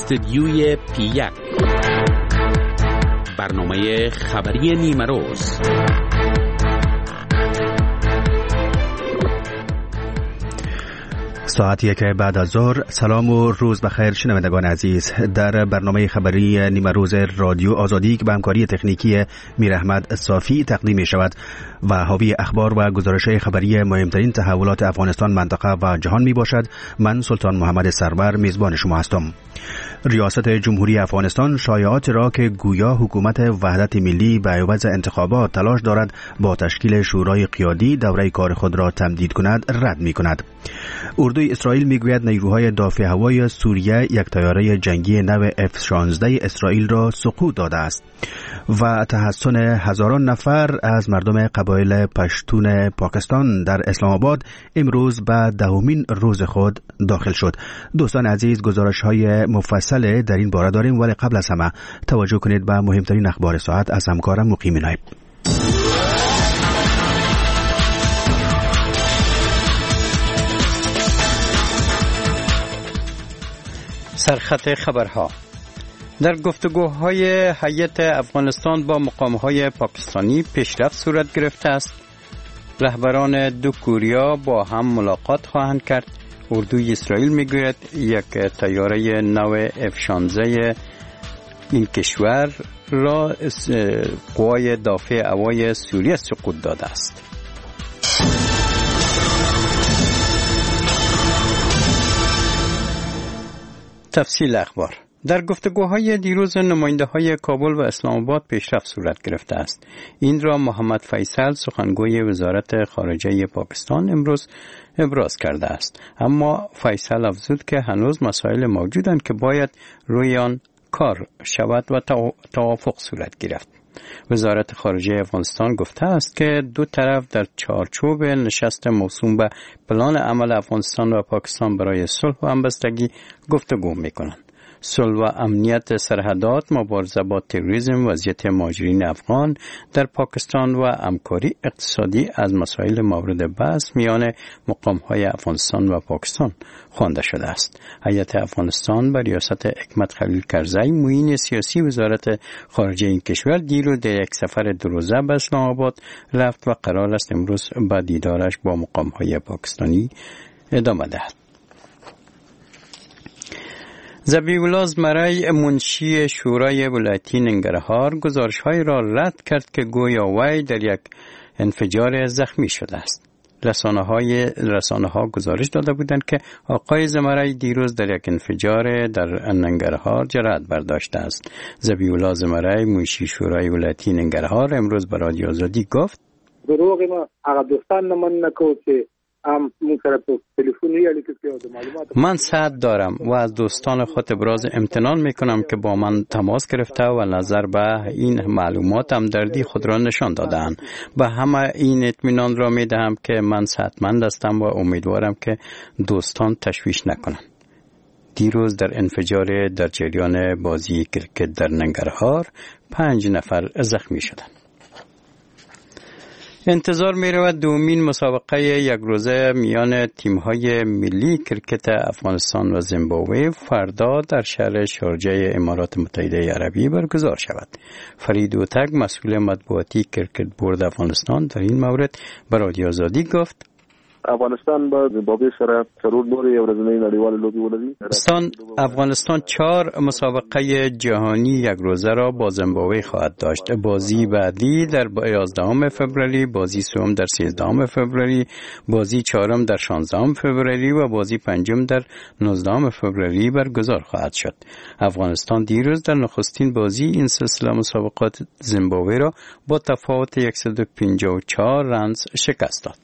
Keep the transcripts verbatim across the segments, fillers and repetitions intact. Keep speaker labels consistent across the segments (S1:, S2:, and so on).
S1: استدیوی پی یک، برنامه خبری نیمه روز.
S2: ساعت یک بعد از ظهر. سلام و روز بخیر شنوندگان عزیز. در برنامه خبری نیمه روز رادیو آزادی که به همکاری تکنیکی میر احمد صافی تقدیم می شود و حاوی اخبار و گزارش‌های خبری مهمترین تحولات افغانستان، منطقه و جهان می باشد، من سلطان محمد سرور میزبان شما هستم. ریاست جمهوری افغانستان شایعات را که گویا حکومت وحدت ملی به عوض انتخابات تلاش دارد با تشکیل شورای قیادی دوره کار خود را تمدید کند رد می کند. اردوی اسرائیل میگوید نیروهای دافع هوایی سوریه یک طیاره جنگی نو اف شانزده اسرائیل را سقوط داده است و تحسن هزاران نفر از مردم قبایل پشتون پاکستان در اسلام آباد امروز به دهمین روز خود داخل شد. دوستان عزیز، گزارش‌های مفصل در این باره داریم، ولی قبل از همه توجه کنید به مهمترین اخبار ساعت از همکارم مقیم نایب.
S3: سرخط خبرها. در گفتگوهای هیئت افغانستان با مقامهای پاکستانی پیشرفت صورت گرفته است. رهبران دو کوریا با هم ملاقات خواهند کرد. اردوی اسرائیل میگوید یک طیاره نو اف شانزده این کشور را قوای دافع هوایی سوریه سقوط داده است. تفصیل اخبار. در گفتگوهای دیروز نماینده‌های کابل و اسلام آباد پیشرفت صورت گرفته است. این را محمد فیصل سخنگوی وزارت خارجه پاکستان امروز ابراز کرده است. اما فیصل افزود که هنوز مسائل موجودند که باید روی آن کار شود و توافق صورت گرفت. وزارت خارجه افغانستان گفته است که دو طرف در چارچوب نشست موسوم به پلان عمل افغانستان و پاکستان برای صلح و همبستگی گفتگو می‌کنند. صلح و امنیت سرحدات، مبارزه با تروریسم، وضعیت مهاجرین افغان در پاکستان و همکاری اقتصادی از مسائل مورد بحث میان مقام‌های افغانستان و پاکستان خوانده شده است. هیئت افغانستان به ریاست حکمت خلیل کرزی، معین سیاسی وزارت خارجه این کشور، دیروز در یک سفر دو روزه به اسلام آباد رفت و قرار است امروز با دیدارش با مقام‌های پاکستانی ادامه دهد. ذبیح الله زمرای، منشی شورای ولایتی ننگرهار، گزارش‌های را رد کرد که گویا وی در یک انفجار زخمی شده است. رسانه‌های رسانه‌ها گزارش داده بودند که آقای زمرای دیروز در یک انفجار در ننگرهار جراحت برداشته است. ذبیح الله زمرای، منشی شورای ولایتی ننگرهار، امروز به رادیو آزادی گفت:
S4: دروغ ما هغه دوستان نه من نکو چې ام مون سره په تلفنی اړیکه کې د معلومات
S3: من صد دارم و از دوستان خود ابراز امتنان میکنم که با من تماس گرفته و نظر به این معلومات همدردی خود را نشان دادند. به همه این اطمینان را میدهم که من صحتمند هستم و امیدوارم که دوستان تشویش نکنند. دیروز در انفجار در جریان بازی کرکت در ننگرهار پنج نفر زخمی شدند. انتظار می رود دومین مسابقه یک روزه میان تیم‌های ملی کرکت افغانستان و زیمبابوه فردا در شهر شارجه امارات متحده عربی برگزار شود. فرید اوتک، مسئول مطبوعاتی کرکت بورد افغانستان، در این مورد به رادیو آزادی گفت:
S5: افغانستان با زیمبابوه سره ضرور بوری ورځنۍ نړیوال لوبي ولري.
S3: افغانستان افغانستان چهار مسابقه جهانی یک روزه را با زیمبابوه خواهد داشت. بازی بعدی در یازدهم فوریه، بازی سوم در سیزدهم فوریه، بازی چهارم در شانزدهم فوریه و بازی پنجم در نوزدهم فوریه برگزار خواهد شد. افغانستان دیروز در نخستین بازی این سلسله مسابقات زیمبابوه را با تفاوت صد و پنجاه و چهار رنز شکست داد.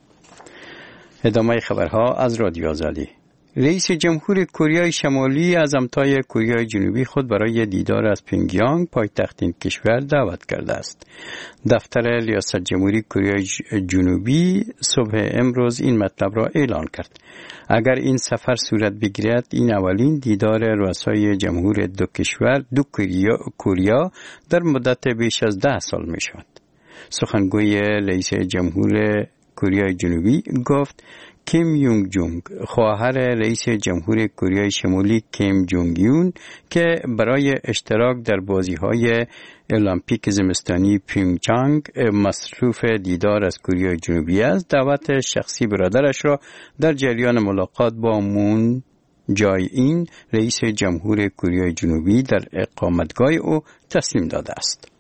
S3: ادامه خبرها از رادیو آزادی. رئیس جمهور کره شمالی از همتای کره جنوبی خود برای دیدار از پیونگیانگ، پایتخت این کشور، دعوت کرده است. دفتر ریاست جمهوری کره جنوبی صبح امروز این مطلب را اعلان کرد. اگر این سفر صورت بگیرد، این اولین دیدار رؤسای جمهور دو کشور دو کره در مدت بیش از ده سال می شود. سخنگوی رئیس جمهور کره جنوبی گفت کیم یونگ جونگ، خواهر رئیس جمهور کره شمالی کیم جونگ یون که برای اشتراک در بازی‌های المپیک زمستانی پیونگچانگ مصروف دیدار از کره جنوبی است، دعوت شخصی برادرش را در جریان ملاقات با مون جای این رئیس جمهور کره جنوبی در اقامتگاه او تسلیم داده است.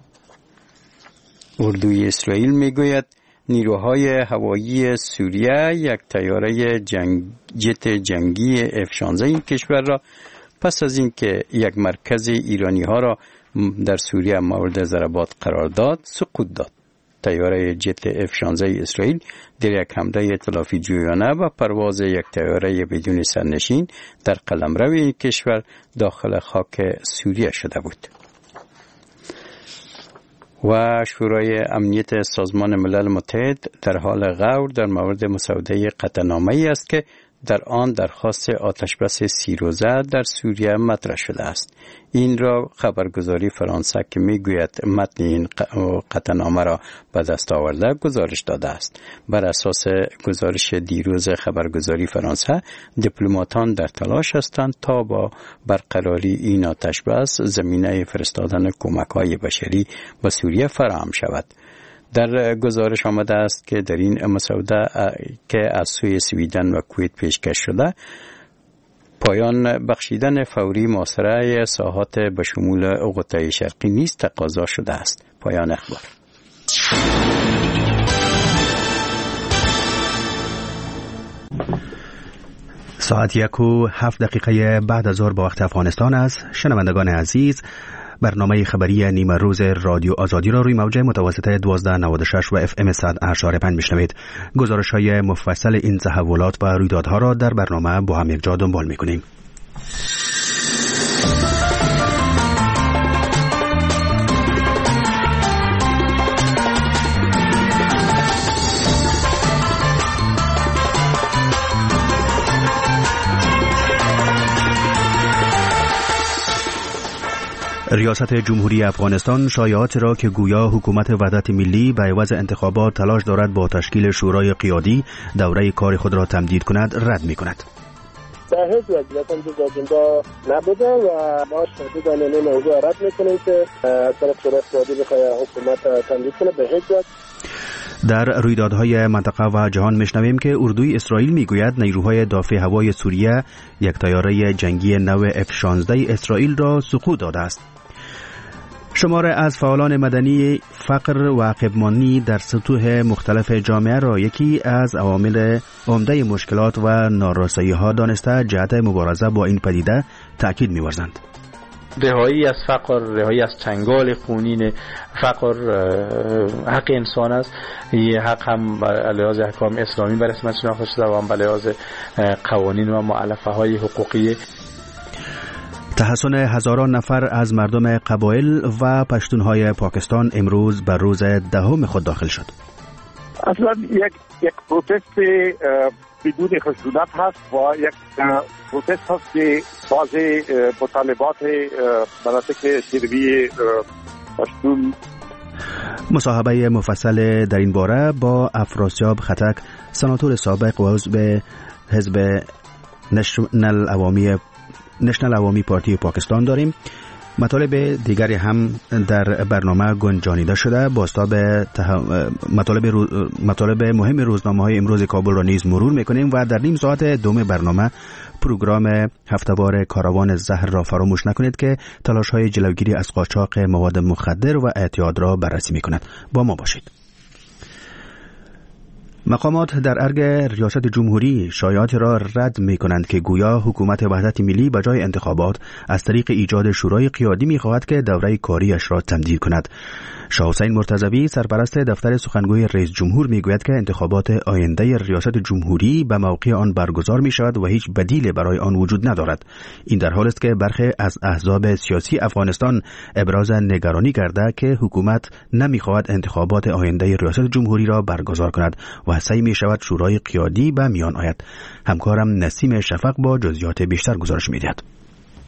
S3: اردوی اسرائیل میگوید نیروهای هوایی سوریه یک طیاره جنگ جت جنگی اف شانزده این کشور را پس از اینکه یک مرکز ایرانی ها را در سوریه مورد ضربات قرار داد سقوط داد. طیاره جت اف شانزده اسرائیل در یک حمله تلافی جویانه و پرواز یک طیاره بدون سرنشین در قلمرو این کشور داخل خاک سوریه شده بود. و شورای امنیت سازمان ملل متحد در حال غور در مورد مسوده قطعنامه‌ای است که در آن درخواست آتشبس سی روزه در سوریه مطرح شده است. این را خبرگزاری فرانسه که میگوید متن این قطعنامه را به دست آورده گزارش داده است. بر اساس گزارش دیروز خبرگزاری فرانسه، دیپلماتان در تلاش هستند تا با برقراری این آتشبس زمینه فرستادن کمک‌های بشری به سوریه فراهم شود. در گزارش آمده است که در این مسوده که از سوی سویدن و کویت پیشکش شده، پایان بخشیدن فوری محاصره ساحات به شمول قطب شرقی نیز تقاضا شده است. پایان اخبار.
S2: ساعت یک و هفت دقیقه بعد از ظهر با وقت افغانستان است. شنوندگان عزیز، برنامه خبری نیمه روز رادیو آزادی را روی موج متوسط دوازده نود و شش و اف ام صد اشاره پنج میشنوید. گزارش های مفصل این تحولات و رویدادها را در برنامه با هم یک جا دنبال میکنیم. ریاست جمهوری افغانستان شایعات را که گویا حکومت وحدت ملی به عوض انتخابات تلاش دارد با تشکیل شورای قیادی دوره کار خود را تمدید کند رد می کند.
S5: به هیچ وجه جز اجندا نبوده و ما شدیداً این موضوع رد میکنیم که طرف شورای قیادی بخواه حکومت تمدید کنه. به هیچ وجه.
S2: در رویدادهای منطقه و جهان میشنویم که اردوی اسرائیل میگوید نیروهای دافع هوای سوریه یک طیاره جنگی نو اف شانزده اسرائیل را سقوط داده است. شماره از فعالان مدنی فقر و عقب‌ماندگی در سطوح مختلف جامعه را یکی از عوامل عمده مشکلات و نارسایی‌ها دانسته جهت مبارزه با این پدیده تأکید می‌ورزند.
S6: رهایی از فقر، رهایی از چنگال خونین فقر حق انسان است. یه حق هم بر لحاظ احکام اسلامی به رسمیت شناخته شده و هم به لحاظ قوانین و مؤلفه های حقوقی.
S2: تحسن هزاران نفر از مردم قبایل و پشتونهای پاکستان امروز بر روز دهم خود داخل شد.
S5: اصلا یک یک پروتست بدون خشونت هست و یک پروتست هست که بعضی مطالبات مناطق شرقی پشتون.
S2: مصاحبه مفصل در این باره با افراسیاب خطک، سناتور سابق و عضو حزب نشنل عوامی نشنل عوامی پارتی پاکستان داریم. مطالب دیگری هم در برنامه گنجانیده شده. بازتاب تح... مطالب, رو... مطالب مهم روزنامه های امروز کابل را نیز مرور میکنیم و در نیم ساعت دوم برنامه پروگرام هفته‌وار کاروان زهر را فراموش نکنید که تلاش های جلوگیری از قاچاق مواد مخدر و اعتیاد را بررسی میکند. با ما باشید. مقامات در ارگ ریاست جمهوری شایعات را رد می کنند که گویا حکومت وحدت ملی به جای انتخابات از طریق ایجاد شورای قیادی می خواهد که دوره کاریش را تمدید کند. شاه حسین مرتضوی سرپرست دفتر سخنگوی رئیس جمهور می گوید که انتخابات آینده ریاست جمهوری به موقع آن برگزار می شود و هیچ بدیل برای آن وجود ندارد. این در حالی است که برخی از احزاب سیاسی افغانستان ابراز نگرانی کرده که حکومت نمی خواهد انتخابات آینده ریاست جمهوری را برگزار کند و سعی می شود شورای قیادی به میان آید. همکارم نسیم شفق با جزئیات بیشتر گزارش می دهد.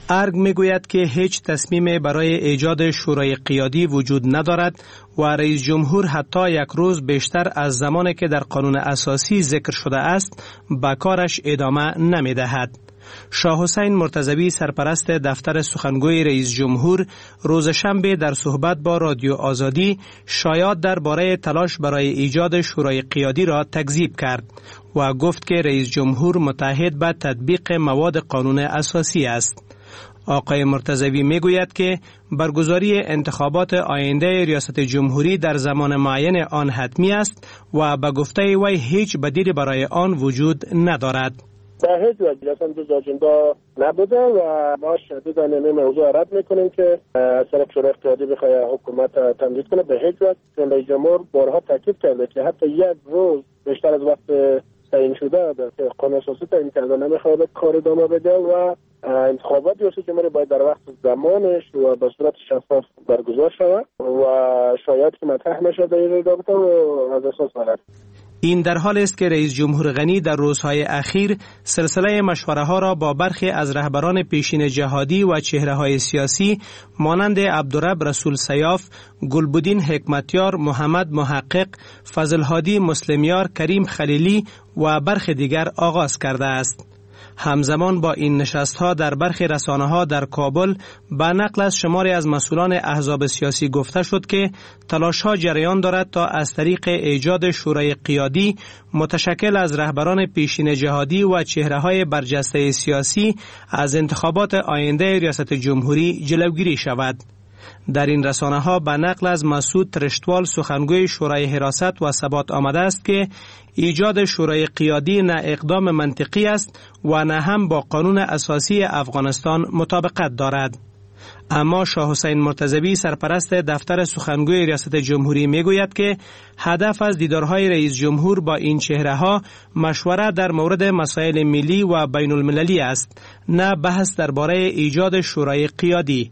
S7: ارگ میگوید که هیچ تصمیم برای ایجاد شورای قیادی وجود ندارد و رئیس جمهور حتی یک روز بیشتر از زمانی که در قانون اساسی ذکر شده است به کارش ادامه نمیدهد. شاه حسین مرتضوی سرپرست دفتر سخنگوی رئیس جمهور روز شنبه در صحبت با رادیو آزادی شایعات درباره تلاش برای ایجاد شورای قیادی را تکذیب کرد و گفت که رئیس جمهور متعهد به تطبیق مواد قانون اساسی است. آقای مرتضوی میگوید که برگزاری انتخابات آینده ریاست جمهوری در زمان معین آن حتمی است و به گفته وی هیچ بدیلی برای آن وجود ندارد.
S5: به هیچ وجه اصلا جز آجندا نبوده و ما شدیداً این موضوع رد میکنیم که از طرف شورای قیادی بخواه حکومت تمدید کنه. به هیچ وجه رئیس جمهور بارها تاکید کرده که حتی یک روز بیشتر از وقت تعیین شده در قانون اساسی تعیین کرده نمیخواد کار ادامه بده و انتخابات ریاست جمهوری باید در وقت زمانش و به صورت شفاف برگزار شود و شاید که مطرح نشد در این رابطه و از اساس غلط.
S7: این در حال است که رئیس جمهور غنی در روزهای اخیر سلسله مشوره ها را با برخی از رهبران پیشین جهادی و چهره های سیاسی مانند عبدالرب رسول سیاف، گلبدین حکمتیار، محمد محقق، فضلهادی مسلمیار، کریم خلیلی و برخی دیگر آغاز کرده است. همزمان با این نشست‌ها در برخی رسانه‌ها در کابل به نقل از شماری از مسئولان احزاب سیاسی گفته شد که تلاش‌ها جریان دارد تا از طریق ایجاد شورای قیادی متشکل از رهبران پیشین جهادی و چهره‌های برجسته سیاسی از انتخابات آینده ریاست جمهوری جلوگیری شود. در این رسانه ها به نقل از مسعود ترشتوال سخنگوی شورای حراست و ثبات آمده است که ایجاد شورای قیادی نه اقدام منطقی است و نه هم با قانون اساسی افغانستان مطابقت دارد. اما شاه حسین مرتضوی سرپرست دفتر سخنگوی ریاست جمهوری میگوید که هدف از دیدارهای رئیس جمهور با این چهره ها مشوره در مورد مسائل ملی و بین المللی است، نه بحث درباره ایجاد شورای قیادی.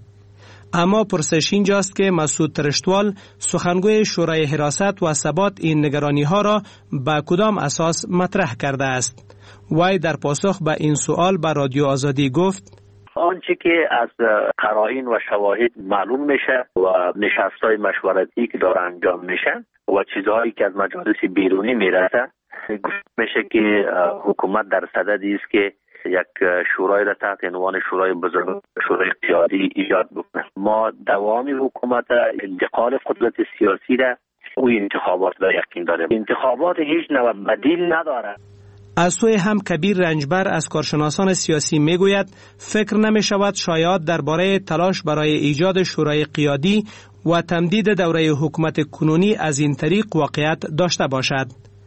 S7: اما پرسش اینجاست که مسعود ترشتوال سخنگوی شورای حراست و ثبات این نگرانی ها را به کدام اساس مطرح کرده است؟ وی در پاسخ به این سوال به رادیو آزادی گفت:
S8: آنچه که از قرائن و شواهد معلوم میشه و نشست‌های مشورتی که داره انجام میشن و چیزهایی که از مجالس بیرونی میرسه، گفت میشه که حکومت در صددی است که یک شورای را تحت عنوان شورای بزرگ، شورای قیادی ایجاد بکنه. ما دوام حکومت انتقال قدرت سیاسی را و انتخابات را یقین داریم. انتخابات هیچ نوع بدیل نداره.
S7: از سوی هم کبیر رنجبر از کارشناسان سیاسی میگوید فکر نمی شود شایعات درباره تلاش برای ایجاد شورای قیادی و تمدید دوره حکومت کنونی از این طریق واقعیت داشته باشد.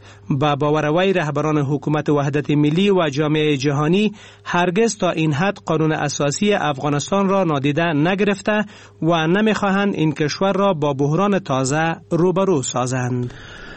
S7: با باور وی رهبران حکومت وحدت ملی و جامعه جهانی هرگز تا این حد قانون اساسی افغانستان را نادیده نگرفته و نمیخواهند این کشور را با بحران تازه روبرو سازند.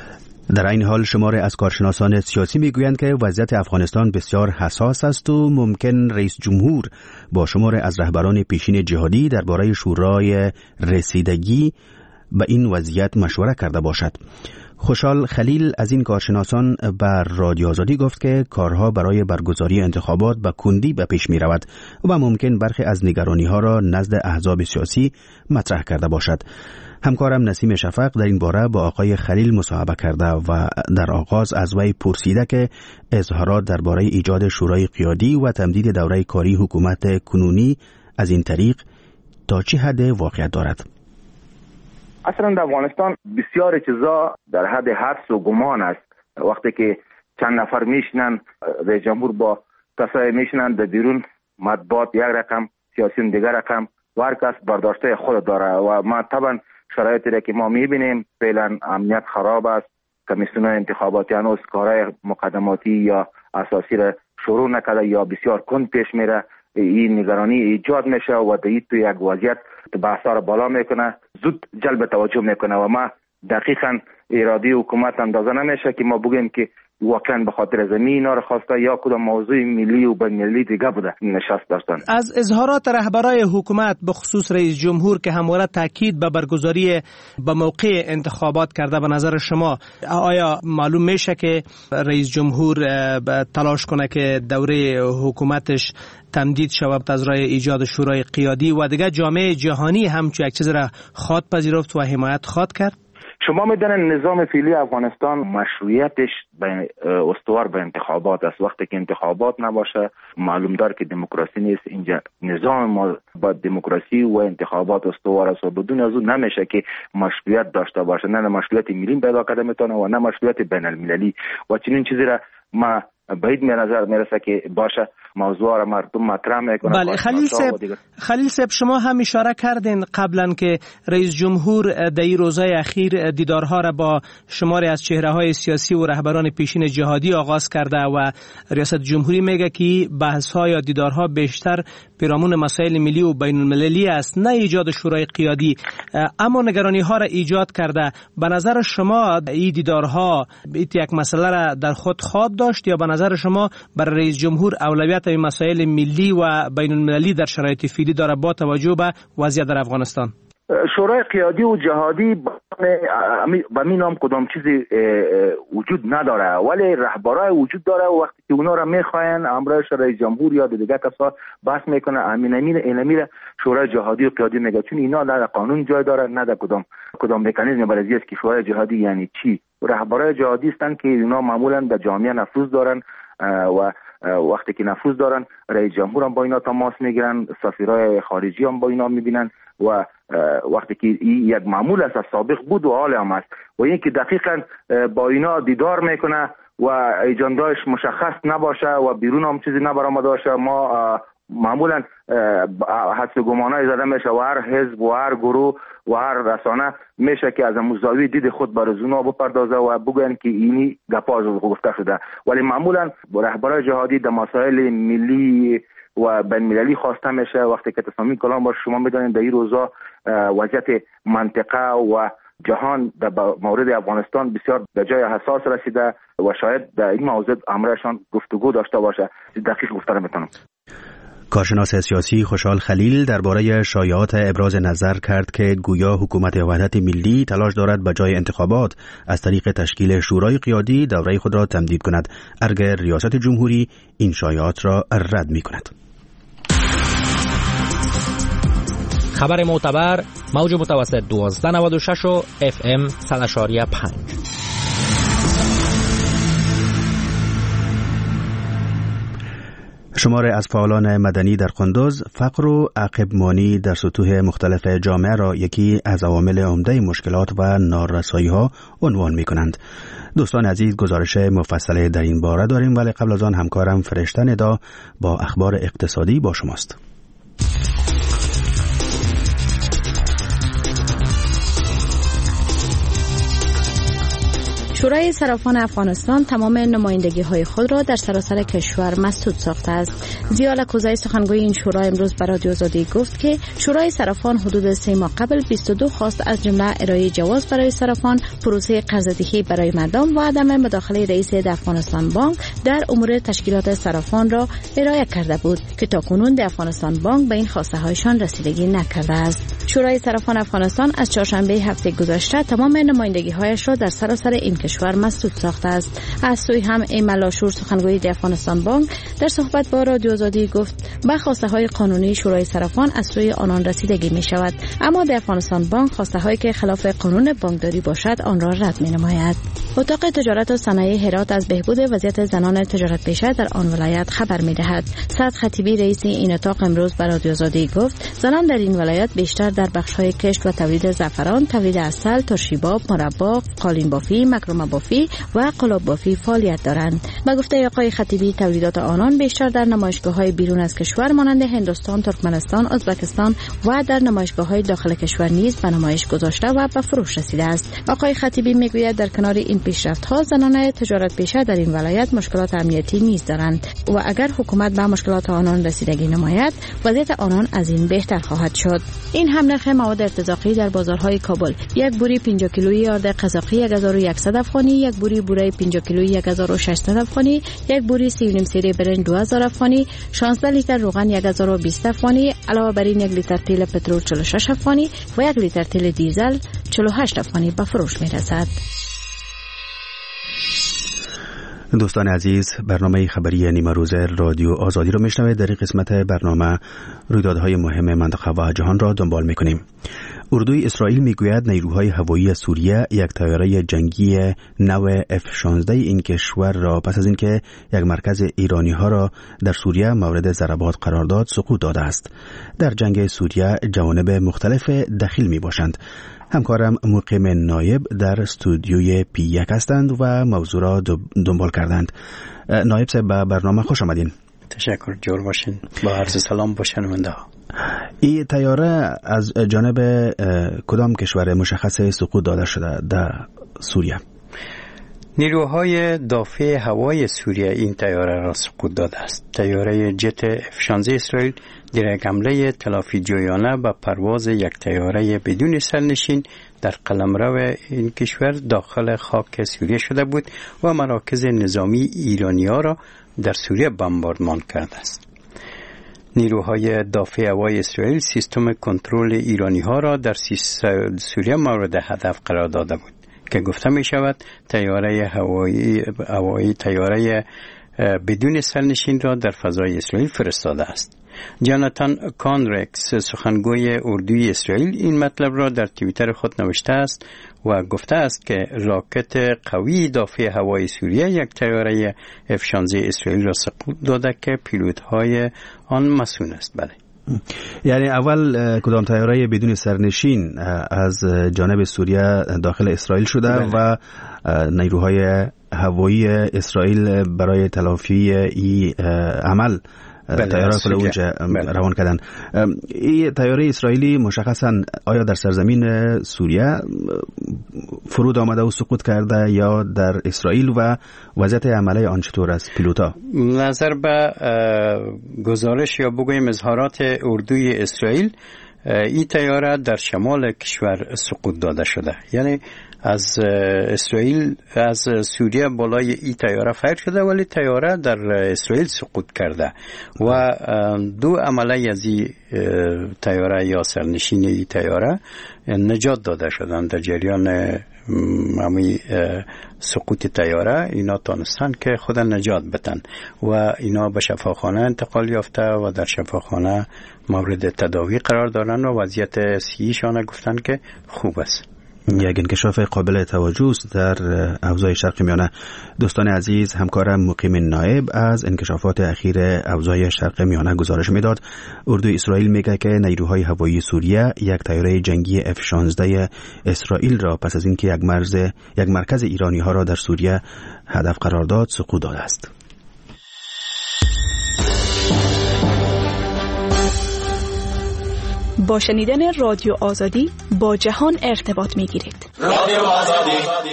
S2: در این حال شماری از کارشناسان سیاسی میگویند که وضعیت افغانستان بسیار حساس است و ممکن رئیس جمهور با شماری از رهبران پیشین جهادی درباره شورای رسیدگی به این وضعیت مشوره کرده باشد. خوشحال خلیل از این کارشناسان بر رادیو آزادی گفت که کارها برای برگزاری انتخابات به کندی به پیش می رود و ممکن برخی از نگرانی ها را نزد احزاب سیاسی مطرح کرده باشد. همکارم نسیم شفق در این باره با آقای خلیل مصاحبه کرده و در آغاز از وی پرسیده که اظهارات درباره ایجاد شورای قیادی و تمدید دوره کاری حکومت کنونی از این طریق تا چه حد واقعیت دارد.
S9: اصلا در افغانستان بسیار چیزا در حد حدس و گمان است. وقتی که چند نفر میشنن رئیس جمهور با کسایی میشنن در بیرون مطبوعات یک رقم، سیاسیون دیگر رقم و هر کس برداشته خود داره و ما طبعا شرایطی را که ما میبینیم فعلا امنیت خراب است، کمیسیون انتخاباتی هنوز کارهای مقدماتی یا اساسی را شروع نکرده یا بسیار کند پیش میره. این نگرانی ایجاد میشه و در این تو یک وضعیت بحثا را بالا میکنه، زود جلب توجه میکنه و ما دقیقاً اراده حکومت اندازه نمیشه که ما بگیم که واقعا به خاطر زمین اینا رو خواسته یا کدام موضوع ملی و بین‌المللی دیگه بوده نشست داشتن.
S7: از اظهارات رهبرای حکومت به خصوص رئیس جمهور که همواره تاکید به برگزاری به موقع انتخابات کرده، به نظر شما آیا معلوم میشه که رئیس جمهور تلاش کنه که دوره حکومتش تمدید شود از راه ایجاد شورای قیادی و دیگه جامعه جهانی همچون یک چیز را خواد پذیرفت و حمایت خواد کرد؟
S9: شما میدونن نظام فعلی افغانستان مشروعیتش استوار به انتخابات است. وقتی که انتخابات نباشه معلوم دار که دموکراسی نیست. اینجا نظام ما با دموکراسی و انتخابات استوار است و بدون از اون نمیشه که مشروعیت داشته باشه، نه مشروعیت ملی پیدا کرده میتونه و نه مشروعیت بین المللی و چنین چیزی را ما باید می نظر میرسه که باشه موضوع را مردم مطرح میکنه.
S7: بله خلیل صاحب، خلیل صاحب شما هم اشاره کردین قبلا که رئیس جمهور در این روزهای اخیر دیدارها را با شماری از چهره‌های سیاسی و رهبران پیشین جهادی آغاز کرده و ریاست جمهوری میگه که بحث‌ها یا دیدارها بیشتر پیرامون مسائل ملی و بین المللی است، نه ایجاد شورای قیادی، اما نگرانی‌ها را ایجاد کرده. به نظر شما این دیدارها یک مسئله را در خود خواب داشت یا به نظر شما برای رئیس جمهور اولویت این مسائل ملی و بین المللی در شرایط فعلی داره با توجه به وضعیت در افغانستان؟
S9: شورای قیادی و جهادی به می نام کدام چیزی وجود نداره، ولی رهبرای وجود داره و وقتی که اونا را میخواین امرش رئیس جمهور یا دیگه کسا بحث میکنه امین امین اینمی شورای جهادی و قیادی میگه، چون اینا نه قانون جای داره نه در کدام کدام مکانیزم برای است که شورای جهادی یعنی چی. رهبرای جهادی هستن که اینا معمولا در جامعه نفوذ دارن و وقتی که نفوذ دارن رئیس جمهور هم با اینا تماس میگیرن، سفیرای خارجی هم با اینا میبینن و وقتی که یک معمول است سابق بود و حال هم است و این که دقیقاً با اینا دیدار میکنه و ایجنداش مشخص نباشه و بیرون هم چیزی نبرآمده باشه، ما معمولا حدس گمانای زده میشه و هر حزب و هر گروه و هر رسانه میشه که از زاویه دید خود برای اونا بپردازه و بگن که اینی گپاز گفته شده، ولی معمولا رهبران جهادی در مسائل ملی و بین المللی خواسته میشه. وقتی که تصامیم کلام باشه شما میدونید در این روزا وضعیت منطقه و جهان در مورد افغانستان بسیار به جای حساس رسیده و شاید در این موضوع امرشان گفتگو داشته باشه. دقیق گفته نمیتونم.
S2: کارشناس سیاسی خوشحال خلیل درباره شایعات ابراز نظر کرد که گویا حکومت وحدت ملی تلاش دارد به جای انتخابات از طریق تشکیل شورای قیادی دوره خود را تمدید کند، اگر ریاست جمهوری این شایعات را رد می کند.
S10: خبر معتبر موج متوسط دوازده نود و شش و اف ام صد و پنج.
S2: شمار از فعالان مدنی در قندوز فقر و عقب‌مانی در سطوح مختلف جامعه را یکی از عوامل عمده مشکلات و نارسایی‌ها عنوان می‌کنند. دوستان عزیز، گزارش مفصل در این باره داریم، ولی قبل از آن همکارم فرشته ندا با اخبار اقتصادی با شماست.
S11: شورای صرافان افغانستان تمام نمایندگی‌های خود را در سراسر کشور مسدود ساخته است. ضیا لکوزی سخنگوی این شورا امروز به رادیو آزادی گفت که شورای صرافان حدود سه ماه قبل بیست و دو خواست از جمله ارائه جواز برای صرافان، پروسه قرضه‌دهی برای مردم و عدم مداخله رئیس افغانستان بانک در امور تشکیلات صرافان را ارائه کرده بود که تاکنون در افغانستان بانک به این خواسته هایشان رسیدگی نکرده است. شورای صرافان افغانستان از چهارشنبه هفته گذشته تمام نمایندگی‌هایش را در سراسر این کشور مسدود ساخته است. از سوی هم ایمن لاشور سخنگوی افغانستان بانک در صحبت با رادیو آزادی گفت به خواسته های قانونی شورای صرافان از سوی آنان رسیدگی می شود، اما در افغانستان بانک خواسته هایی که خلاف قانون بانکداری باشد آن را رد می نماید. اتاق تجارت و صنایع هرات از بهبود وضعیت زنان تجارت پیشه در آن ولایت خبر می دهد. سعد خطیبی رئیس این اتاق امروز به رادیو آزادی گفت زنان در این ولایت بیشتر در بخش‌های کشت و تولید زعفران، تولید عسل، ترشیباب، مربا، قالین بافی، مکرمه بافی و قلاب بافی فعالیت دارند. به گفته آقای خطیبی تولیدات آنان بیشتر در نمایشگاه‌های بیرون از کشور مانند هندوستان، ترکمنستان، ازبکستان و در نمایشگاه‌های داخل کشور نیز به نمایش گذاشته و به فروش رسیده است. آقای خطیبی میگوید در کنار این پیشرفت‌ها زنان تجارت پیشه در این ولایت مشکلات امنیتی نیز دارند و اگر حکومت به مشکلات آنان رسیدگی نماید وضعیت آنان از این بهتر خواهد شد. این هم نرخ مواد ارتزاقی در بازارهای کابل: یک بوری پنجاه کیلویی آرد قزاقی یک هزار و صد افغانی، یک بوری بوره پنجاه کیلویی یک هزار و ششصد افغانی، یک بوری سی و نیم سری برنج دو هزار افغانی، شانزده لیتر روغن یک هزار و بیست افغانی، علاوه بر این یک لیتر تیل پترول چهل و شش افغانی و یک لیتر تیل دیزل چهل و هشت افغانی به فروش می‌رسد.
S2: دوستان عزیز، برنامه خبری نیمه روز رادیو آزادی را میشنوید. در این قسمت برنامه رویدادهای مهم منطقه و جهان را دنبال میکنیم. اردوی اسرائیل میگوید نیروهای هوایی سوریه یک طیاره جنگی نو اف شانزده این کشور را پس از اینکه یک مرکز ایرانی ها را در سوریه مورد ضربات قرار داد سقوط داده است. در جنگ سوریه جوانب مختلف دخیل می باشند. همکارم مقیم نایب در استودیوی پی یک هستند و موضوع را دنبال کردند. نایب صاحب، به برنامه خوش آمدین.
S3: تشکر، جور باشین. با عرض سلام با شنونده ها.
S2: این طیاره از جانب کدام کشور مشخص سقوط داده شده در سوریه؟
S3: نیروهای دافع هوای سوریه این طیاره را سقوط داده است. طیاره جت اف شانزده اسرائیل در یک حمله تلافی جویانه به پرواز یک طیاره بدون سرنشین در قلمرو این کشور داخل خاک سوریه شده بود و مراکز نظامی ایرانی‌ها را در سوریه بمباردمان کرده است. نیروهای دافع هوای اسرائیل سیستم کنترل ایرانی‌ها را در سوریه مورد هدف قرار داده بود که گفته می شود طیاره هوایی هوایی طیاره بدون سرنشین را در فضای اسرائیل فرستاده است. جاناتان کانرکس، سخنگوی اردوی اسرائیل، این مطلب را در توییتر خود نوشته است و گفته است که راکت قوی دافع هوای سوریه یک طیاره اف شانزده اسرائیل را سقوط داده که پیلوت‌های آن مسئول است. بله.
S2: یعنی اول کدام طیاره بدون سرنشین از جانب سوریه داخل اسرائیل شده بله. و نیروهای هوایی اسرائیل برای تلافی این عمل طیاره کل اونجا روان کردن. این طیاره اسرائیلی مشخصا آیا در سرزمین سوریه فرود آمده و سقوط کرده یا در اسرائیل و وضعیت عمله آن چطور است پیلوتا؟
S3: نظر به گزارش یا بگویم اظهارات اردوی اسرائیل، این طیاره در شمال کشور سقوط داده شده. یعنی از اسرائیل از سوریه بالای این طیاره فیر شده ولی طیاره در اسرائیل سقوط کرده و دو عمله از این طیاره یا سرنشین این طیاره نجات داده شدند. در جریان همی سقوط طیاره اینا تانستن که خود نجات بدن و اینا به شفاخانه انتقال یافته و در شفاخانه مورد تداوی قرار دارن و وضعیت صحیحشان گفتن که خوب است.
S2: یک انکشاف قابل توجه است در حوزه شرق میانه. دوستان عزیز، همکارم مقیم نایب از انکشافات اخیر حوزه شرق میانه گزارش میداد. اردوی اسرائیل میگه که نیروهای هوایی سوریه یک طیاره جنگی اف شانزده اسرائیل را پس از اینکه یک مرز یک مرکز ایرانی ها را در سوریه هدف قرار داد سقوط داده است.
S12: با شنیدن رادیو آزادی با جهان ارتباط می‌گیرید. رادیو آزادی.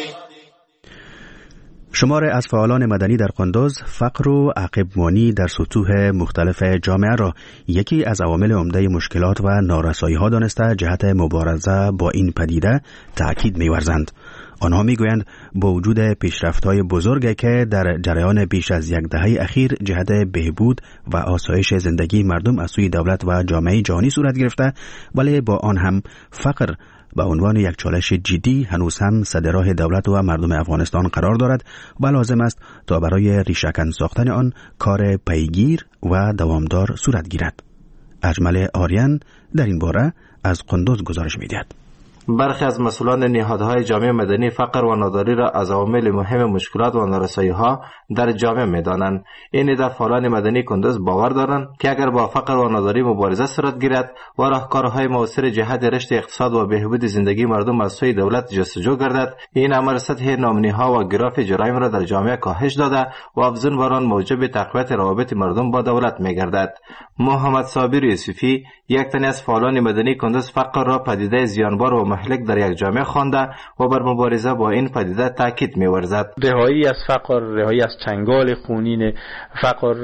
S2: شمار از فعالان مدنی در قندوز فقر و عقب‌مانی در سطوح مختلف جامعه را یکی از عوامل عمده مشکلات و نارسایی‌ها دانسته جهت مبارزه با این پدیده تأکید می‌ورزند. آنها میگویند با وجود پیشرفت‌های بزرگی که در جریان بیش از یک دهه اخیر جهت بهبود و آسایش زندگی مردم از سوی دولت و جامعه جهانی صورت گرفته، ولی با آن هم فقر به عنوان یک چالش جدی هنوز هم صدرراه دولت و مردم افغانستان قرار دارد و لازم است تا برای ریشه‌کن ساختن آن کار پیگیر و دوامدار صورت گیرد. اجمل آریان در این باره از قندوز گزارش می‌دهد.
S13: برخی از مسئولان نهادهای جامعه مدنی فقر و ناداری را از عوامل مهم مشکلات و نارسایی‌ها در جامعه می‌دانند. این در فعالان مدنی کندوز باور دارند که اگر با فقر و ناداری مبارزه صورت گیرد و راهکارهای مؤثر جهت رشد اقتصاد و بهبود زندگی مردم از سوی دولت جستجو گردد، این امر سطح نامنی‌ها و گراف جرایم را در جامعه کاهش داده و افزون بر آن موجب تقویت روابط مردم با دولت می‌گردد. محمد صابر یوسفی، یک تن از فعالان مدنی کندوز، فقر را پدیده زیانبار و مهلک در یک جامعه خوانده و بر مبارزه با این پدیده تاکید می‌ورزد.
S6: رهایی از فقر، رهایی از چنگال خونین فقر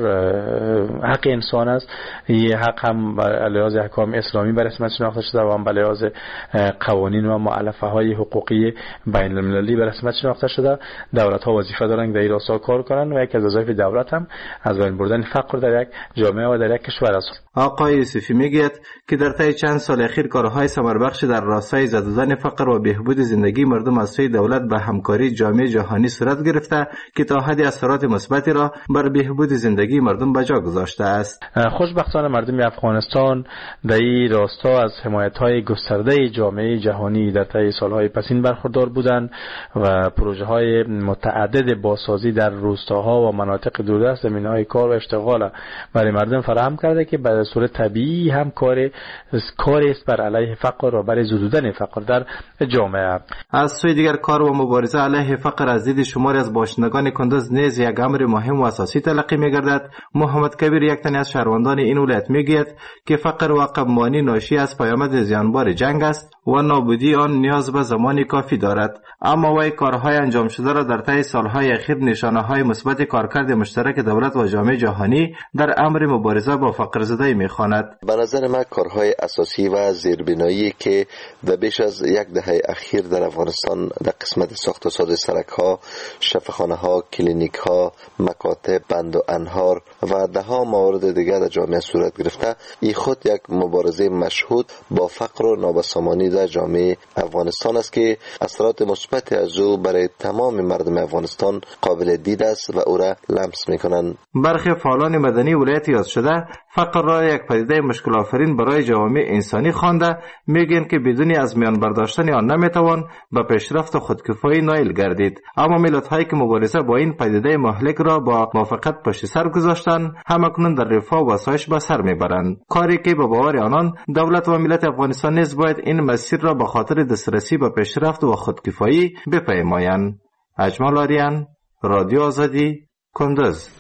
S6: حق انسان است. این حق هم به لحاظ احکام اسلامی به رسمیت شناخته شده و هم به لحاظ قوانین و مؤلفه های حقوقی بین المللی به رسمیت شناخته شده. دولت ها وظیفه دارند در این راستا کار کنند و یکی از وظایف دولت هم از بین بردن فقر در یک جامعه و در یک کشور است.
S13: آقای یوسفی میگوید که در طی چند سال اخیر کارهای ثمربخش در راستای زدودن فقر و بهبود زندگی مردم از سوی دولت به همکاری جامعه جهانی صورت گرفته که تا حدی اثرات مثبتی را بر بهبود زندگی مردم به جا گذاشته است.
S6: خوشبختانه مردم افغانستان در این راستا از حمایت‌های گسترده جامعه جهانی در طی سالهای پسین برخوردار بودند و پروژه‌های متعدد بازسازی در روستاها و مناطق دوردست زمینه‌های کار و اشتغال برای مردم فراهم کرده که به صورت طبیعی هم کار کاری است بر علیه فقر و برای زدودن فقر در جامعه.
S13: از سوی دیگر کار و مبارزه علیه فقر از دید شماری از باشندگان کندز نیز یک امر مهم و اساسی تلقی می‌گردد. محمد کبیر یک تن از شهروندان این ولایت می‌گوید که فقر و عقب‌مانی ناشی از پیامد زیانبار جنگ است و نابودی آن نیاز به زمانی کافی دارد. اما وی کارهای انجام شده را در طی سالهای اخیر نشانه‌های مثبت کارکرد مشترک دولت و جامعه جهانی در امر مبارزه با فقر زده می‌خواند.
S14: به نظر من کارهای اساسی و زیربنایی که در بیش از یک دهه اخیر در افغانستان در قسمت ساخت و ساز سرک‌ها، شفاخانه‌ها، کلینیک‌ها، مکاتب، بند و انهار و ده ها موارد دیگر در جامعه صورت گرفته، این خود یک مبارزه مشهود با فقر و نابسامانی در جامعه افغانستان است که اثرات مثبت از او برای تمام مردم افغانستان قابل دید است و او را لمس می‌کنند.
S13: برخی فعالان مدنی ولایت یاد شده فقر را یک پدیده مشکل آفرین برای جوامع انسانی خوانده، میگن که بدون از میان برداشتن آن نمیتوان به پیشرفت و خودکفایی نائل گردید. اما ملت‌هایی که مبارزه با این پدیده مهلک را با موافقت پشت سر گذاشتند همکنون در رفاه و آسایش به سر میبرند، کاری که به باور آنان دولت و ملت افغانستان نیز باید این مسیر را به خاطر دسترسی به پیشرفت و خودکفایی بپیمایند. اجمال آریان، رادیو آزادی، کندز.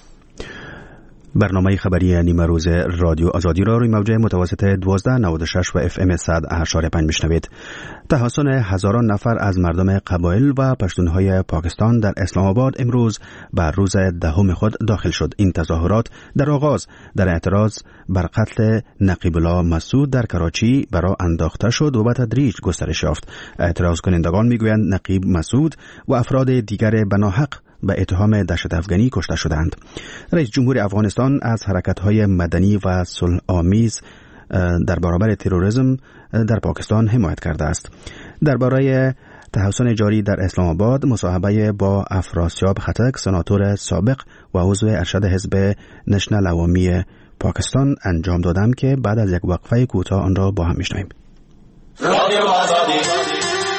S2: برنامه خبری نیمه روز رادیو آزادی را روی موج متوسط دوازده نود و شش و اف ام صد و هشت و پنج میشنوید. تحسن هزاران نفر از مردم قبایل و پشتونهای پاکستان در اسلام آباد امروز بر روز دهم خود داخل شد. این تظاهرات در آغاز در اعتراض بر قتل نقیب الله مسعود در کراچی برای انداخته شد و به تدریج گسترش یافت. اعتراض کنندگان میگویند نقیب مسعود و افراد دیگر بناحق به اتهام دهشت افغانی کشته شدند. رئیس جمهور افغانستان از حرکت‌های مدنی و صلح آمیز در برابر تروریسم در پاکستان حمایت کرده است. درباره تحسن جاری در اسلام آباد مصاحبه با افراسیاب خطک، سناتور سابق و عضو ارشد حزب نشنل عوامی پاکستان انجام دادم که بعد از یک وقفه کوتاه آن را با هم میشنویم. رادیو آزادی.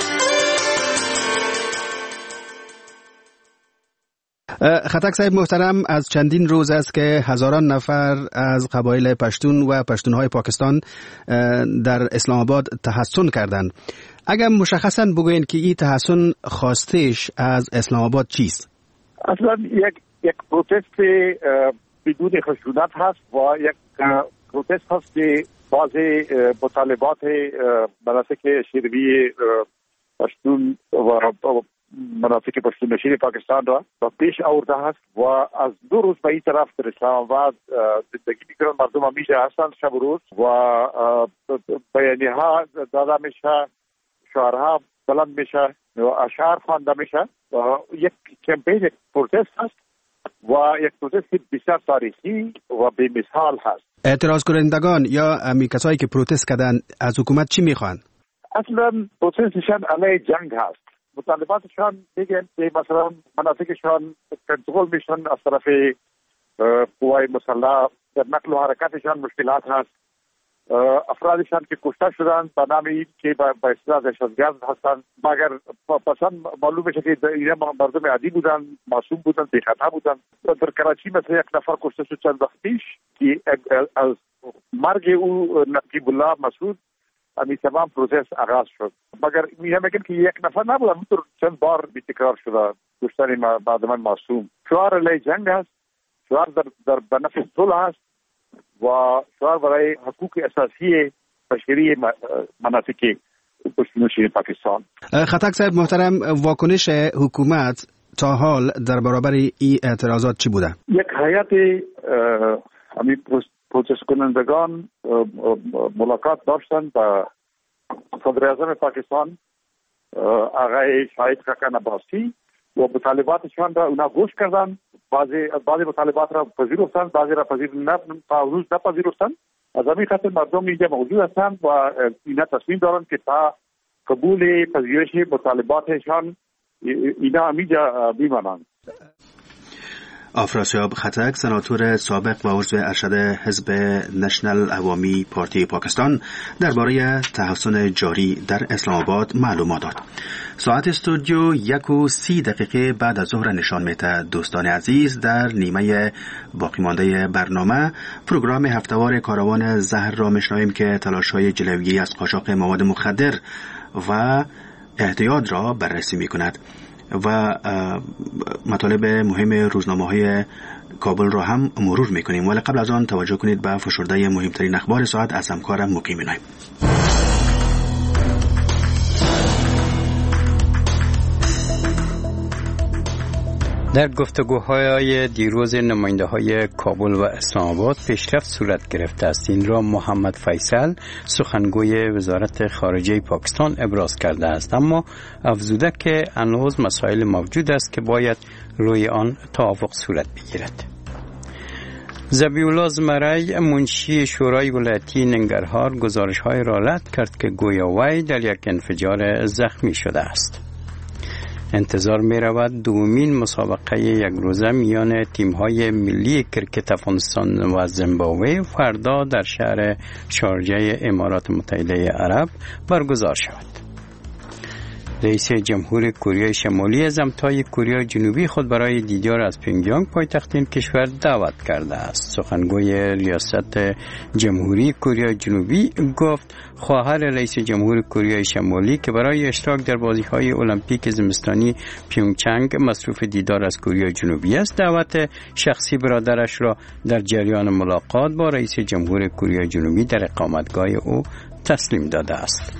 S2: خطک صاحب محترم، از چندین روز است که هزاران نفر از قبایل پشتون و پشتونهای پاکستان در اسلام آباد تحسن کردند. اگر مشخصاً بگوین که این تحسن خواستش از اسلام آباد چیست؟
S15: اصلا یک یک پروتست بدون خشونت هست و یک پروتست هست که بعضی مطالبات مناسک شیروی پشتون و مناطق پشتونشین پاکستان را و پیش آورده است و از دو روز به این طرف در اسلام آباد زندگی میکنند. مردم همیشه هستند شب و روز و بیانیه ها داده میشه، شعارها بلند میشه و اشعار خوانده میشه و یک کمپین، یک پروتست هست و یک پروتست بسیار تاریخی و بی‌مثال هست.
S2: اعتراض کنندگان یا امی کسایی که پروتست کردن از حکومت چی میخوان؟
S15: اصلا پروتستشان علیه جنگ هست. مطالباتشان میگن که مثلا مناطقشان کنترل میشن از طرف قوای مسلح، در نقل و حرکتشان مشکلات هست، افرادشان که کشته شدن به نام این که به اصطلاح دهشتگرد هستند، مگر پسند معلوم میشه که اینا مردم عادی بودن، معصوم بودن، بی‌خطا بودن. در کراچی مثلا یک نفر کشته شد چند وقت پیش که از مرگ او نقیب الله مسعود امی تمام پروسس آغاز شد، مگر میگم که یک نفر نبود، همونطور چند بار بی تکرار شده کشتن مردمان معصوم. شعار علیه جنگ هست، شعار در در بنفع صلح هست و شعار برای حقوق اساسی بشری مناطقی پشتونش پاکستان.
S2: خطک صاحب محترم، واکنش حکومت تا حال در برابر این اعتراضات چی بوده؟
S15: یک هیئت همین پروتست کنندگان ملاقات داشتن با صدر اعظم پاکستان آقای شاهد خاکان عباسی و مطالباتشان را اونا گوش کردن. بعضی بعضی مطالبات را پذیرفتند، بعضی را پذیر نه پاوروز نپذیرفتند. از همین خاطر مردم اینجا موجود هستند و اینا تصمیم دارند که تا قبول پذیرش مطالباتشان اینا همینجا بیمانند.
S2: آفراسیاب خطک، سناتور سابق و عضو ارشد حزب نشنل عوامی پارتی پاکستان، درباره تحسن جاری در اسلام آباد معلومات داد. ساعت استودیو یک و سی دقیقه بعد از ظهر نشان میده. دوستان عزیز، در نیمه باقی مانده برنامه پروگرام هفتهوار کاروان زهر را میشنویم که تلاش‌های جلوگیری از قاچاق مواد مخدر و احتیاط را بررسی میکند و مطالب مهم روزنامه‌های کابل را هم مرور میکنیم. ولی قبل از آن توجه کنید به فشرده مهمترین اخبار ساعت از همکارم مقیم نایم.
S3: در گفتگوهای دیروز نماینده های کابل و اسلام آباد پیشرفت صورت گرفته است. این را محمد فیصل، سخنگوی وزارت خارجه پاکستان، ابراز کرده است، اما افزوده که هنوز مسائل موجود است که باید روی آن توافق صورت بگیرد. ذبیح الله زمری، منشی شورای ولایتی ننگرهار، گزارش‌های را رد کرد که گویا وی در یک انفجار زخمی شده است. انتظار می رود دومین مسابقه یک روزه میان تیم‌های ملی کرکت افغانستان و زیمبابوه فردا در شهر شارجه امارات متحده عرب برگزار شود. رئیس جمهور کره شمالی از همتای کره جنوبی خود برای دیدار از پینگیانگ پایتخت این کشور دعوت کرده است. سخنگوی ریاست جمهوری کره جنوبی گفت خواهر رئیس جمهور کره شمالی که برای اشتراک در بازی‌های المپیک زمستانی پیونگچنگ مصروف دیدار از کره جنوبی است، دعوت شخصی برادرش را در جریان ملاقات با رئیس جمهور کره جنوبی در اقامتگاه او تسلیم داده است.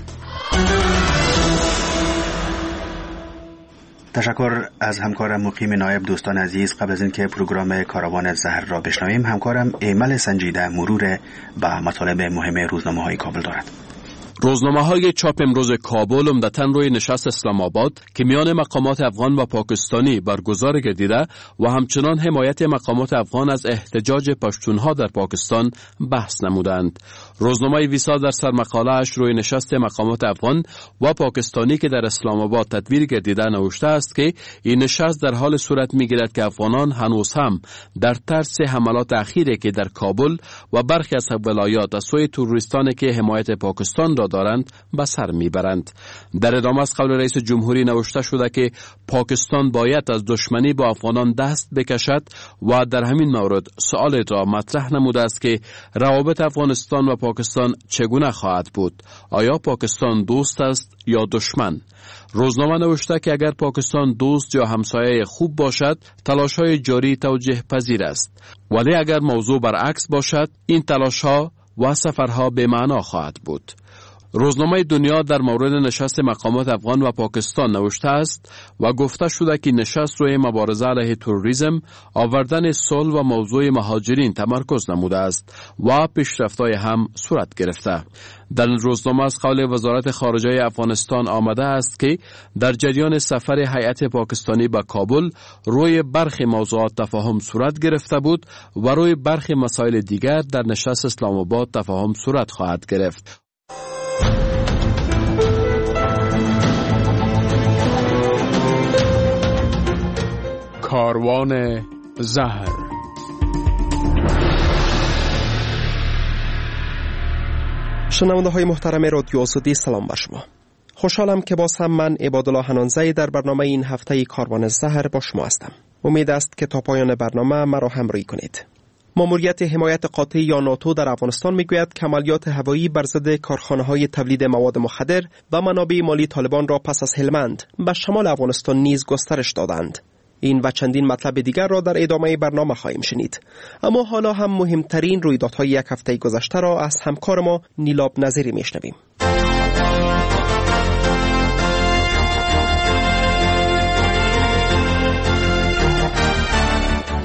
S2: تشکر از همکارم مقیم نایب. دوستان عزیز، قبل از اینکه پروگرام کاروان زهر را بشنویم، همکارم ایمل سنجیده مرور به مطالب مهم روزنامه‌های کابل دارد.
S16: روزنامه‌های چاپ امروز کابل عمدتاً روی نشست اسلام آباد که میان مقامات افغان و پاکستانی برگزار گردیده و همچنان حمایت مقامات افغان از احتجاج پشتونها در پاکستان بحث نمودند. روزنامه ویسا در سرمقاله‌اش روی نشست مقامات افغان و پاکستانی که در اسلام آباد تدویر گردیده نوشته است که این نشست در حال صورت می‌گیرد که افغانان هنوز هم در ترس حملات اخیری که در کابل و برخی از ولایات از سوی تروریستانی که حمایت پاکستان را دارند به سر میبرند. در ادامه از قول رئیس جمهوری نوشته شده که پاکستان باید از دشمنی با افغانان دست بکشد و در همین مورد سؤال را مطرح نموده است که روابط افغانستان و پاکستان چگونه خواهد بود؟ آیا پاکستان دوست است یا دشمن؟ روزنامه نوشته که اگر پاکستان دوست یا همسایه خوب باشد، تلاش‌های جاری توجیه پذیر است، ولی اگر موضوع برعکس باشد، این تلاش‌ها و سفرها به معنا خواهد بود. روزنامه دنیا در مورد نشست مقامات افغان و پاکستان نوشته است و گفته شده که نشست روی مبارزه علیه تروریسم، آوردن صلح و موضوع مهاجرین تمرکز نموده است و پیشرفت‌های هم صورت گرفته. در روزنامه از قول وزارت خارجه افغانستان آمده است که در جریان سفر هیئت پاکستانی به کابل روی برخی موضوعات تفاهم صورت گرفته بود و روی برخی مسائل دیگر در نشست اسلام آباد تفاهم صورت خواهد گرفت.
S17: کاروان زهر.
S18: شنونده های محترم رادیو آزادی، سلام بر شما. خوشحالم که باز هم من عبادالله حنانزی در برنامه این هفته کاروان زهر با شما هستم. امید است که تا پایان برنامه مرا همراهی کنید. ماموریت حمایت قاطع یا ناتو در افغانستان میگوید که عملیات هوایی بر ضد کارخانه‌های تولید مواد مخدر و منابع مالی طالبان را پس از هلمند به شمال افغانستان نیز گسترش دادند. این و چندین مطلب دیگر را در ادامه برنامه خواهیم شنید. اما حالا هم مهمترین رویدادهای یک هفته گذشته را از همکار ما نیلاب نظری میشنویم.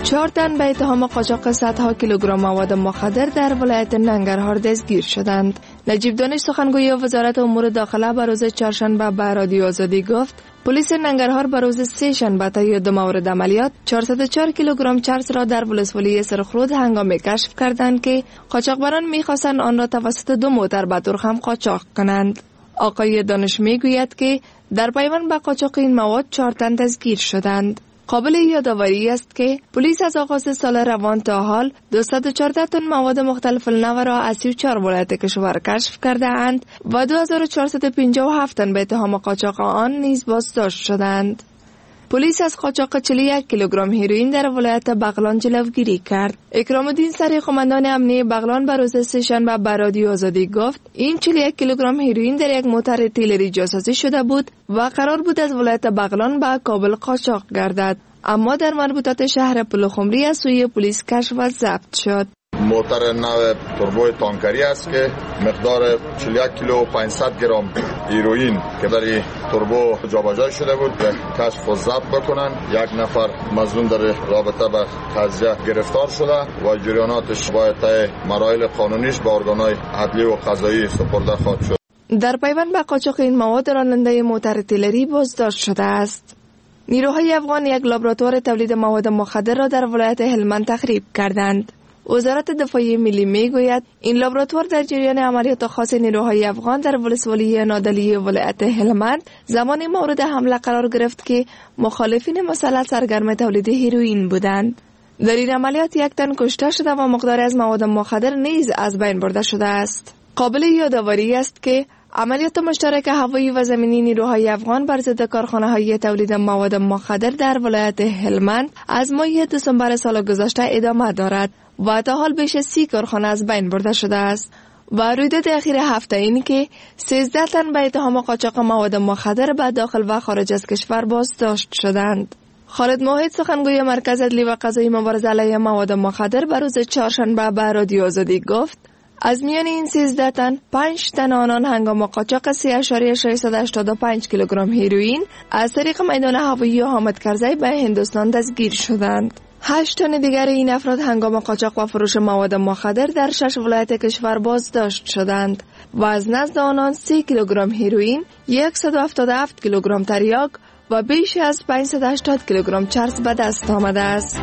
S17: چهار تن به اتهام قاچاق صدها کیلوگرم مواد مخدر در ولایت ننگرهار دستگیر شدند. نجیب دانش سخنگوی وزارت امور داخله به روز چهارشنبه به رادیو آزادی گفت پلیس ننگرهار به روز سه شنبه طی دو مورد عملیات چهارصد و چهار کیلوگرم چرس را در ولسوالی سرخرود هنگام کشف کردند که قاچاقبران می‌خواستند آن را توسط دو موتر به ترخم قاچاق کنند. آقای دانش میگوید که در پیوند به قاچاق این مواد چهار تن دستگیر شدند. قابل یادآوری است که پلیس از آغاز سال روان تا حال دویست و چهارده تن مواد مختلف النوع را از سی و چهار ولایت کشور کشف کرده اند و دو هزار و چهارصد و پنجاه و هفت تن به اتهام قاچاق آن نیز بازداشت شدند. پلیس از قاچاق چهل و یک کیلوگرم هیروئین در ولایت بغلان جلوگیری کرد. اکرام الدین سری قماندان امنیه بغلان به روز سه‌شنبه به رادیو آزادی گفت این چهل و یک کیلوگرم هیروئین در یک موتر تیلری جاسازی شده بود و قرار بود از ولایت بغلان به کابل قاچاق گردد، اما در مربوطات شهر پلخمری از سوی پلیس کشف و ضبط شد.
S19: موتر نو توربو تانکری است که مقدار چهل و یک کیلو و پانصد گرم هیروئین که در توربو جابجا شده بود کشف و ضبط بکنن. یک نفر مظنون در رابطه به قضیه گرفتار شده و جریاناتش باید طی مراحل قانونیش به ارگان‌های عدلی و قضایی سپرده خواهد شد.
S17: در پیوند به قاچاق این مواد راننده موتر تیلری بازداشت شده است. نیروهای افغان یک لابراتوار تولید مواد مخدر را در ولایت هلمند تخریب کردند. وزارت دفاع ملی میگوید این لابراتوار در جریان عملیات خاص نیروهای افغان در ولسوالی نادلی ولایت هلمند زمانی مورد حمله قرار گرفت که مخالفین مسلح سرگرم تولید هیروئین بودند. در این عملیات یک تن کشته شده و مقداری از مواد مخدر نیز از بین برده شده است. قابل یادآوری است که عملیات مشترک هوایی و زمینی نیروهای افغان بر ضد کارخانه‌های تولید مواد مخدر در ولایت هلمند از ماه دسامبر سال گذشته ادامه دارد و تا حال بیش از سی کارخانه از بین برده شده است و رویداد اخیر هفته این که سیزده تن به اتهام قاچاق مواد مخدر به داخل و خارج از کشور بازداشت شدند. خالد موحد سخنگوی مرکز عدلی و قضایی مبارزه علیه مواد مخدر به روز چهارشنبه به رادیو آزادی گفت از میان این سیزده تن پنج تن آنان هنگام قاچاق سه اعشاریه ششصد و هشتاد و پنج کیلوگرم هیروئین از طریق میدان هوایی حامد کرزی به هندوستان دستگیر شدند. هشت تن دیگر این افراد هنگام قاچاق و فروش مواد مخدر در شش ولایت کشور بازداشت شدند و از نزد آنان سی کیلوگرم هیروئین، صد و هفتاد و هفت کیلوگرم تریاک و بیش از پانصد و هشتاد کیلوگرم چرس به دست آمده است.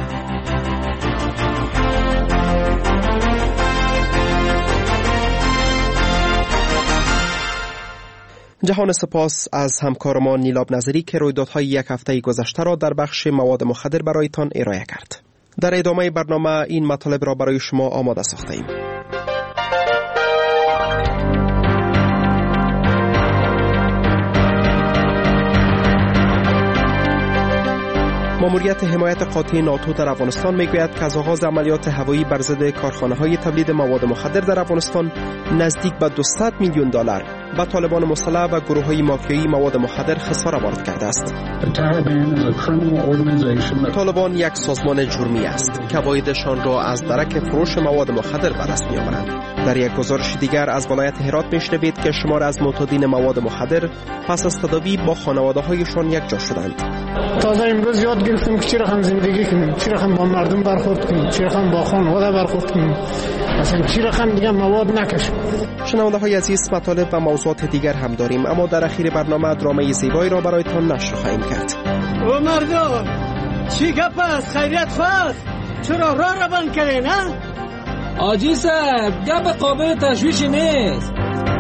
S18: جهان سپاس از همکارمان نیلاب نظری که رویدادهای یک هفته گذشته را در بخش مواد مخدر برایتان ارائه کرد. در ادامه برنامه این مطالب را برای شما آماده ساخته ایم. ماموریت حمایت قاطع ناتو در افغانستان میگوید که از آغاز عملیات هوایی بر ضد کارخانه‌های تولید مواد مخدر در افغانستان نزدیک به دویست میلیون دلار به طالبان مسلح و گروه‌های مافیایی مواد مخدر خسارت وارد کرده است. طالبان یک سازمان جرمی است که عوایدشان را از درک فروش مواد مخدر به دست می‌آورند. در یک گزارش دیگر از ولایت هرات میشنوید که شمار از معتادین مواد مخدر پس از تداوی با خانواده‌هایشان یک جا شدند.
S20: تازه امروز یاد گرفتیم که چی رقم زندگی کنیم، چی رقم با مردم برخورد کنیم، چی رقم با خانواده برخورد کنیم، مثلا چی رقم دیگه مواد نکشیم.
S18: شنونده‌های عزیز، مطالب و موضوعات دیگر هم داریم، اما در اخیر برنامه درامه زیبایی را برایتان نشر خواهیم کرد.
S21: او مردم چی گپ است؟ خیریت فر چرا راه را بند کردی؟ نه
S22: آجی صاحب، گپ قابل تشویشی نیست.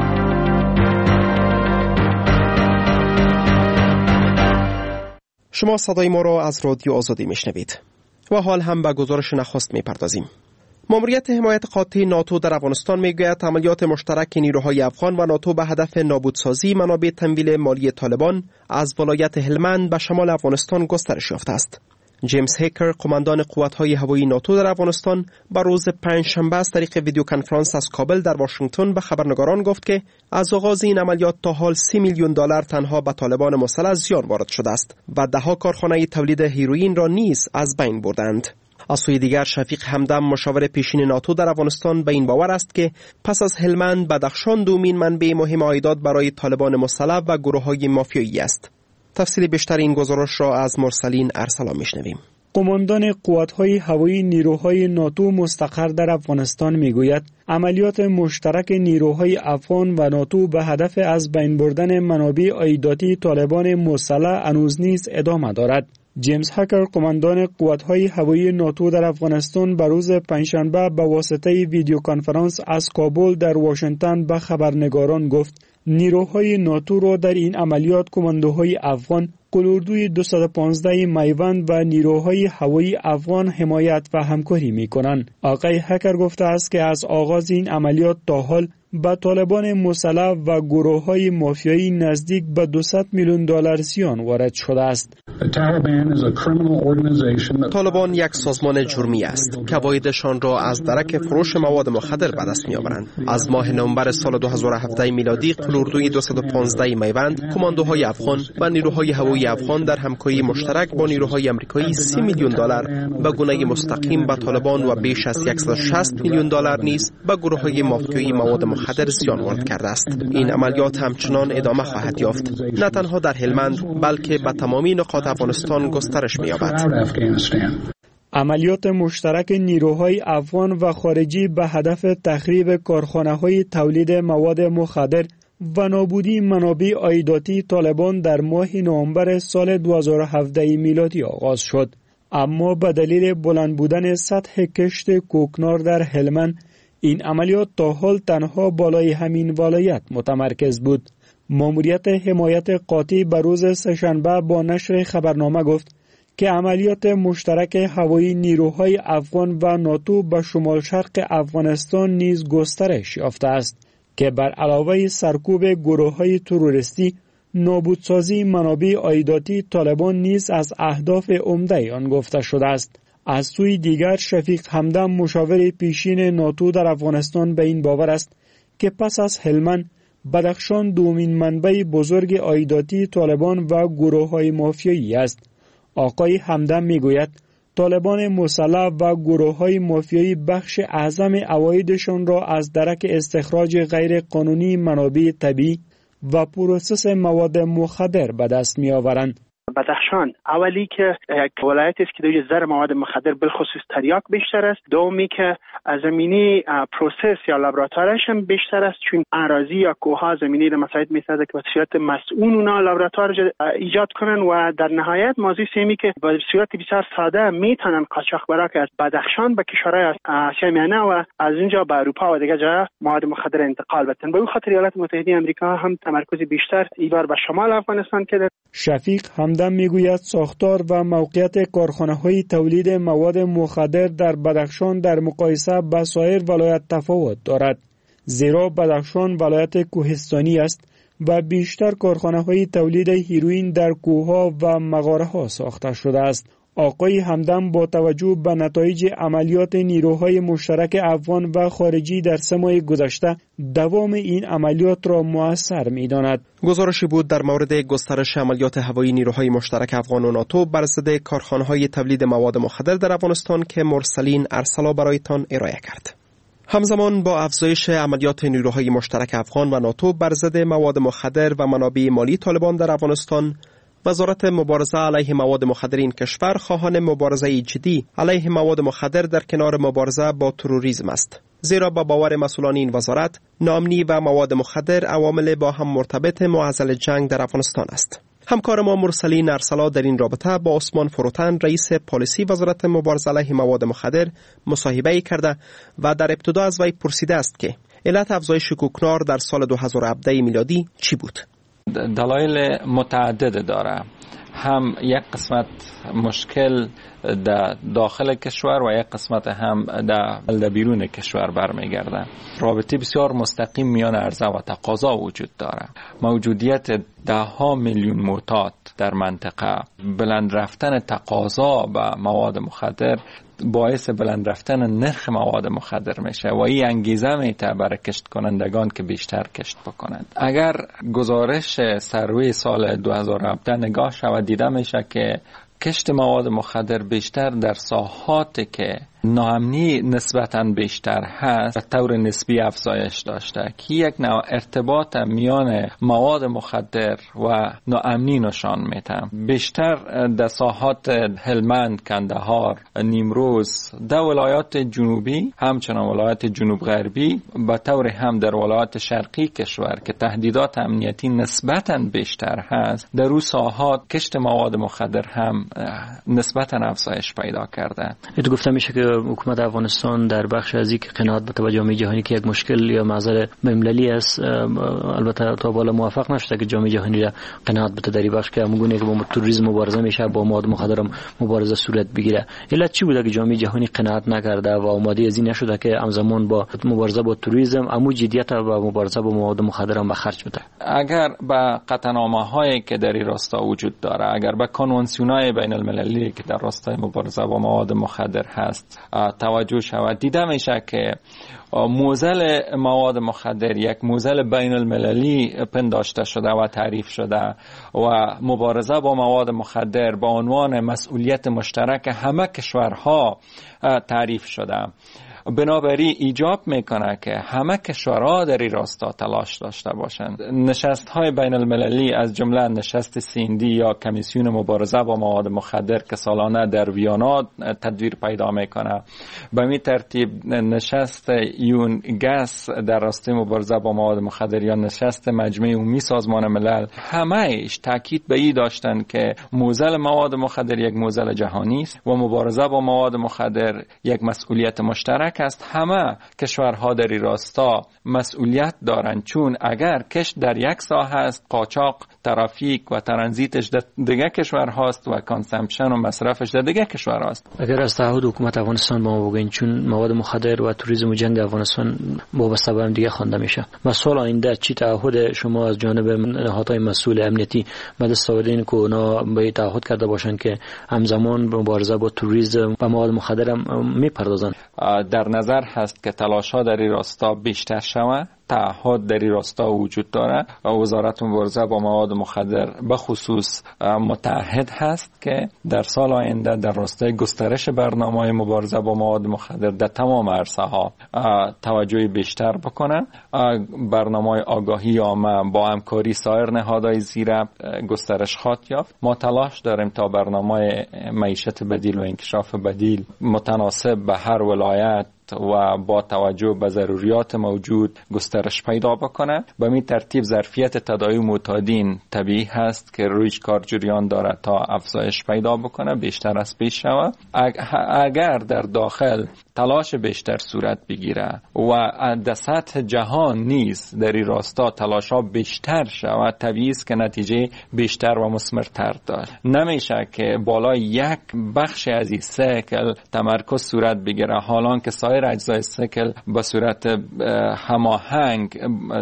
S18: شما صدای ما را از رادیو آزادی میشنوید و حال هم به گزارش نخست میپردازیم. ماموریت حمایت قاطع ناتو در افغانستان میگوید عملیات مشترک نیروهای افغان و ناتو به هدف نابودسازی منابع تمویل مالی طالبان از ولایت هلمند به شمال افغانستان گسترش یافته است. جیمز هیکر، قماندان قوت‌های هوایی ناتو در افغانستان، به روز پنجشنبه از طریق ویدیو کنفرانس از کابل در واشنگتن به خبرنگاران گفت که از آغاز این عملیات تا حال سی میلیون دلار تنها به طالبان مسلح زیان وارد شده است و ده‌ها کارخانه تولید هیروئین را نیز از بین بردند. از سوی دیگر شفیق همدم، مشاور پیشین ناتو در افغانستان، به این باور است که پس از هلمند بدخشان دومین منبع مهم عایدات برای طالبان مسلح و گروه‌های مافیایی است. تفصیل بیشتر این گزارش را از مرسلین ارسلان میشنویم.
S1: قماندان قوات‌های هوایی نیروهای ناتو مستقر در افغانستان میگوید عملیات مشترک نیروهای افغان و ناتو به هدف از بین بردن منابع عایداتی طالبان مسلح هنوز نیز ادامه دارد. جیمز هاکر قماندان قوات‌های هوایی ناتو در افغانستان به روز پنجشنبه به واسطه ویدیو کنفرانس از کابل در واشنگتن به خبرنگاران گفت نیروهای ناتو را در این عملیات کماندوهای افغان، قلوردوی دویست و پانزده میوند و نیروهای هوایی افغان حمایت و همکاری می‌کنند. آقای هاکر گفته است که از آغاز این عملیات تا حال به طالبان مسلح و گروه‌های مافیایی نزدیک به دویست میلیون دلار زیان وارد شده است.
S18: طالبان یک سازمان جرمی است که عوایدشان را از درک فروش مواد مخدر به دست می‌آورند. از ماه نوامبر سال دو هزار و هفده میلادی قلوردوی دویست و پانزده میوند، کماندوهای افغان و نیروهای هوایی افغان در همکاری مشترک با نیروهای آمریکایی سی میلیون دلار به گونه مستقیم به طالبان و بیش از صد و شصت میلیون دلار نیز به گروه‌های مافیایی مواد مخدر زیان وارد کرده است. این عملیات همچنان ادامه خواهد یافت، نه تنها در هلمند بلکه به تمامی نقاط افغانستان گسترش می‌یابد.
S1: عملیات مشترک نیروهای افغان و خارجی به هدف تخریب کارخانه‌های تولید مواد مخدر و نابودی منابع عایداتی طالبان در ماه نوامبر سال دو هزار و هفده میلادی آغاز شد، اما به دلیل بلند بودن سطح کشت کوکنار در هلمند این عملیات تا حال تنها بالای همین ولایت متمرکز بود. ماموریت حمایت قاطع به روز سه‌شنبه با نشر خبرنامه گفت که عملیات مشترک هوایی نیروهای افغان و ناتو به شمال شرق افغانستان نیز گسترش یافته است که بر علاوه سرکوب گروه‌های تروریستی، نابودسازی منابع عایداتی طالبان نیز از اهداف عمده آن گفته شده است. از سوی دیگر شفیق همدم مشاور پیشین ناتو در افغانستان به این باور است که پس از هلمند، بدخشان دومین منبع بزرگ عایداتی طالبان و گروه‌های مافیایی است. آقای همدم میگوید طالبان مسلح و گروه‌های مافیایی بخش اعظم عوایدشان را از درک استخراج غیر قانونی منابع طبیعی و پروسس مواد مخدر به دست می‌آورند.
S4: بدخشان اولی که یک ولایتی است که در زر مواد مخدر بالخصوص تریاک بیشتر است، دومی که زمینه پروسس یا لابراتوارش هم بیشتر است، چون اراضی یا کوها زمینه را مساعد می‌سازد که به صورت مسئول اونا لابراتوار ایجاد کنن و در نهایت موضوع سیمی که به صورت بسیار ساده میتونن قاچاقبرا که از بدخشان به کشورهای آسیا میانه و از اونجا به اروپا و دیگر جاها مواد مخدر انتقال بدن. به خاطر ایالات متحده آمریکا هم تمرکز بیشتر ایوار به شمال افغانستان کرده.
S1: شفیق همدم میگوید ساختار و موقعیت کارخانه‌های تولید مواد مخدر در بدخشان در مقایسه با سایر ولایت تفاوت دارد، زیرا بدخشان ولایت کوهستانی است و بیشتر کارخانه‌های تولید هیروئین در کوه‌ها و مغاره‌ها ساخته شده است. آقای همدم با توجه به نتایج عملیات نیروهای مشترک افغان و خارجی در سه ماه گذشته دوام این عملیات را مؤثر می‌داند.
S18: گزارشی بود در مورد گسترش عملیات هوایی نیروهای مشترک افغان و ناتو بر ضد کارخانه‌های تولید مواد مخدر در افغانستان که مرسلین ارسلا برایتان ارائه کرد. همزمان با افزایش عملیات نیروهای مشترک افغان و ناتو بر ضد مواد مخدر و منابع مالی طالبان در افغانستان، وزارت مبارزه علیه مواد مخدر این کشور خواهان مبارزه جدی علیه مواد مخدر در کنار مبارزه با تروریسم است، زیرا با باور مسئولان این وزارت ناامنی و مواد مخدر عوامل با هم مرتبط معضل جنگ در افغانستان است. همکار ما مرسلین ارسلا در این رابطه با عثمان فروتن رئیس پالیسی وزارت مبارزه علیه مواد مخدر مصاحبه کرده و در ابتدا از وی پرسیده است که علت افزایش کوکنار در سال دو هزار و هفده میلادی چی بود؟
S23: دلایل متعدد داره. هم یک قسمت مشکل در داخل کشور و یک قسمت هم در بیرون کشور برمیگرده. رابطه بسیار مستقیم میان عرضه و تقاضا وجود داره. موجودیت ده ها میلیون معتاد در منطقه، بلند رفتن تقاضا به مواد مخدر باعث بلند رفتن نرخ مواد مخدر میشه و این انگیزه میته برای کشت کنندگان که بیشتر کشت بکنند. اگر گزارش سروی سال دو هزار و هفده نگاه شود دیده میشه که کشت مواد مخدر بیشتر در ساحاتی که ناامنی نسبتاً بیشتر هست و طور نسبی افزایش داشته که یک نوع ارتباط میان مواد مخدر و ناامنی نشان میده. بیشتر در ساحات هلمند، کندهار، نیمروز، در ولایات جنوبی همچنان ولایات جنوب غربی و طور هم در ولایات شرقی کشور که تهدیدات امنیتی نسبتاً بیشتر هست، در اون ساحات کشت مواد مخدر هم نسبتاً افزایش پیدا کرده.
S5: ات گفته میشه که حکومت افغانستان در بخش از اینکه قناعت به جامعه جهانی که یک مشکل یا معضل ممللی است، البته تا بالا موافق نشده که جامعه جهانی را قناعت بده در این بخش که همگونه که با تروریسم مبارزه میشه، با مواد مخدر مبارزه صورت بگیره. علت چی بوده که جامعه جهانی قناعت نکرده و آماده از این نشده که همزمان با مبارزه با تروریسم امو جدیت و مبارزه با مواد مخدر هم به خرج بده؟
S23: اگر به قطعنامه‌هایی که در این راستا وجود داره، اگر به کنوانسیون‌های بین المللی که در راستای مبارزه با مواد مخدر هست توجه شود، دیده میشه که موزل مواد مخدر یک موزل بین المللی پنداشته شده و تعریف شده و مبارزه با مواد مخدر به عنوان مسئولیت مشترک همه کشورها تعریف شده. بنابراین ایجاب میکنه که همه کشورها در این راستا تلاش داشته باشند. نشست های بین المللی از جمله نشست سیندی یا کمیسیون مبارزه با مواد مخدر که سالانه در ویانا تدویر پیدا میکنه، به این ترتیب نشست یون گس در راستای مبارزه با مواد مخدر یا نشست مجمع عمومی سازمان ملل، همه ایش تاکید به این داشتند که موزل مواد مخدر یک موزل جهانی است و مبارزه با مواد مخدر یک مسئولیت مشترک است. همه کشورها در این راستا مسئولیت دارند، چون اگر کشت در یک ساحه است، قاچاق، ترافیک و ترانزیتش در دیگه کشور هاست و کانسامپشن و مصرفش در دیگه کشور هاست.
S5: اگر از تعهد حکومت افغانستان با ما بگین، چون مواد مخدر و توریسم و جنگ افغانستان وابسته به هم دیگه خوانده میشه، مسئول آینده چی تعهد شما از جانب نهادهای مسئول امنیتی به دست آوردین که اونا به تعهد کرده باشن که همزمان به مبارزه با توریسم و مواد مخدر هم میپردازن؟
S23: در نظر هست که تلاش ها در این راستا بیشتر شود. تعهد در این راستا وجود داره و وزارت مبارزه با مواد مخدر به خصوص متعهد هست که در سال آینده در راستای گسترش برنامه مبارزه با مواد مخدر در تمام عرصه ها توجه بیشتر بکنه. برنامه آگاهی عامه با همکاری سایر نهادهای زیر گسترش خواهد یافت. ما تلاش داریم تا برنامه معیشت بدیل و انکشاف بدیل متناسب به هر ولایت و با توجه به ضروریات موجود گسترش پیدا بکنه. به این ترتیب ظرفیت تداوی معتادین طبیعی هست که رویش کار جریان داره تا افزایش پیدا بکنه، بیشتر از پیش شود. اگر در داخل تلاش بیشتر صورت بگیره و در سطح جهان نیز در این راستا تلاش ها بیشتر شود، طبیعی است که نتیجه بیشتر و مثمرتر داشت. نمیشه که بالای یک بخش از این سیکل تمرکز صورت بگیره حالان که سایر اجزای سیکل به صورت هماهنگ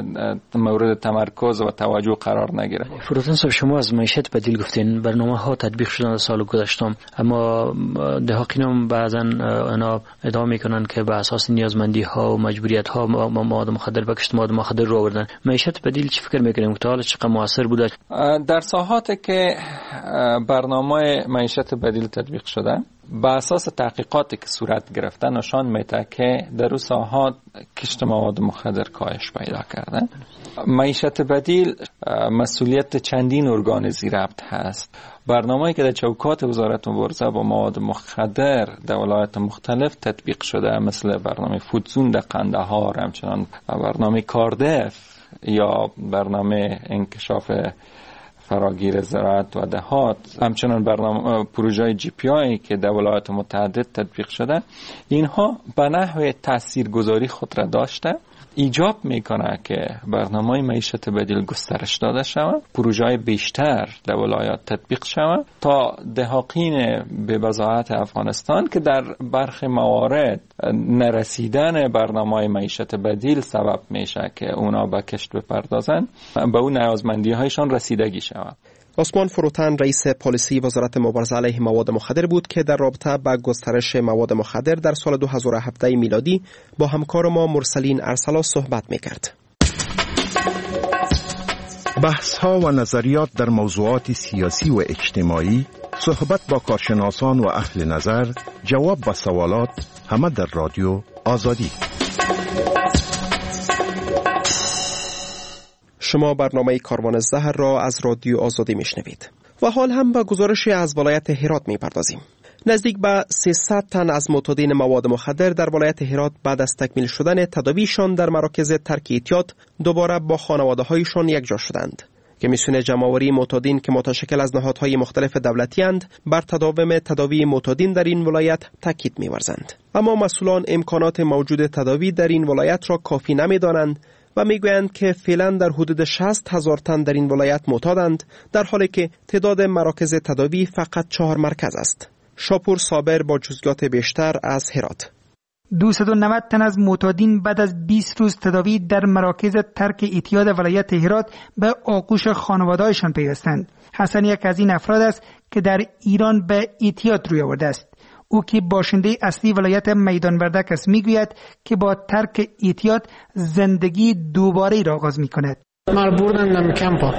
S23: مورد تمرکز و توجه قرار نگیره.
S5: فروتن صاحب، شما از معیشت بدیل گفتین، برنامه ها تطبیق شدن سال گذشته، اما دهاقین هم بعضا اینا ادعا میکنن که به اساس نیازمندی ها و مجبوریت ها مواد مخدر و کشت مواد مخدر رو آوردن. معیشت بدیل چی فکر میکنیم که حالا چقدر موثر بوده؟
S23: در ساحاتی که برنامه معیشت بدیل تطبیق شده، به اساس تحقیقاتی که صورت گرفته نشان میده که در اون ساحات کشت مواد مخدر کاهش پیدا کرده. معیشت بدیل مسئولیت چندین ارگان زیربط هست. برنامه‌ای که در چوکات وزارت مبارزه با مواد مخدر در ولایات مختلف تطبیق شده، مثل برنامه فودزون در قندهار، همچنان برنامه کاردف یا برنامه انکشاف فراگیر زراعت و دهات، همچنان برنامه پروژه جی پی آی که در ولایات متعدد تطبیق شده، اینها به نحو تاثیرگذاری خود را داشته ایجاب میکنه که برنامه معیشت بدیل گسترش داده شود، پروژه بیشتر در ولایات تطبیق شود تا دهاقین به وضاحت افغانستان که در برخی موارد نرسیدن برنامه معیشت بدیل سبب میشه که اونا به کشت بپردازن، به اون نیازمندی هایشان رسیدگی شود.
S18: عثمان فروتن رئیس پالیسی وزارت مبارزه علیه مواد مخدر بود که در رابطه با گسترش مواد مخدر در سال دو هزار و هفده میلادی با همکار ما مرسلین ارسلا صحبت میکرد.
S7: بحث ها و نظریات در موضوعات سیاسی و اجتماعی، صحبت با کارشناسان و اهل نظر، جواب به سوالات، همه در رادیو آزادی.
S18: شما برنامه کاروان الزهر را از رادیو آزادی میشنوید و حال هم به گزارشی از ولایت هرات میپردازیم. نزدیک به سیصد تن از معتادین مواد مخدر در ولایت هرات بعد از تکمیل شدن تداویشان در مراکز ترک اعتیاد دوباره با خانواده‌هایشان یکجا شدند. کمیسیون جمع‌آوری معتادین که متشکل از نهادهای مختلف دولتی اند بر تداوم تداوی معتادین در این ولایت تاکید می‌ورزند. اما مسئولان امکانات موجود تداوی در این ولایت را کافی نمی‌دانند و میگویند که فعلا در حدود شصت هزار تن در این ولایت معتادند، در حالی که تعداد مراکز تداوی فقط چهار مرکز است. شاپور صابر با جزئیات بیشتر از هرات.
S8: دویست و نود تن از معتادین بعد از بیست روز تداوی در مراکز ترک اعتیاد ولایت هرات به آغوش خانواده‌هایشان پیوستند. حسن یک از این افراد است که در ایران به اعتیاد روی آورده است. او که باشنده اصلی ولایت میدان وردک است میگوید که با ترک اعتیاد زندگی دوباره را آغاز میکند.
S20: من بردم کمپا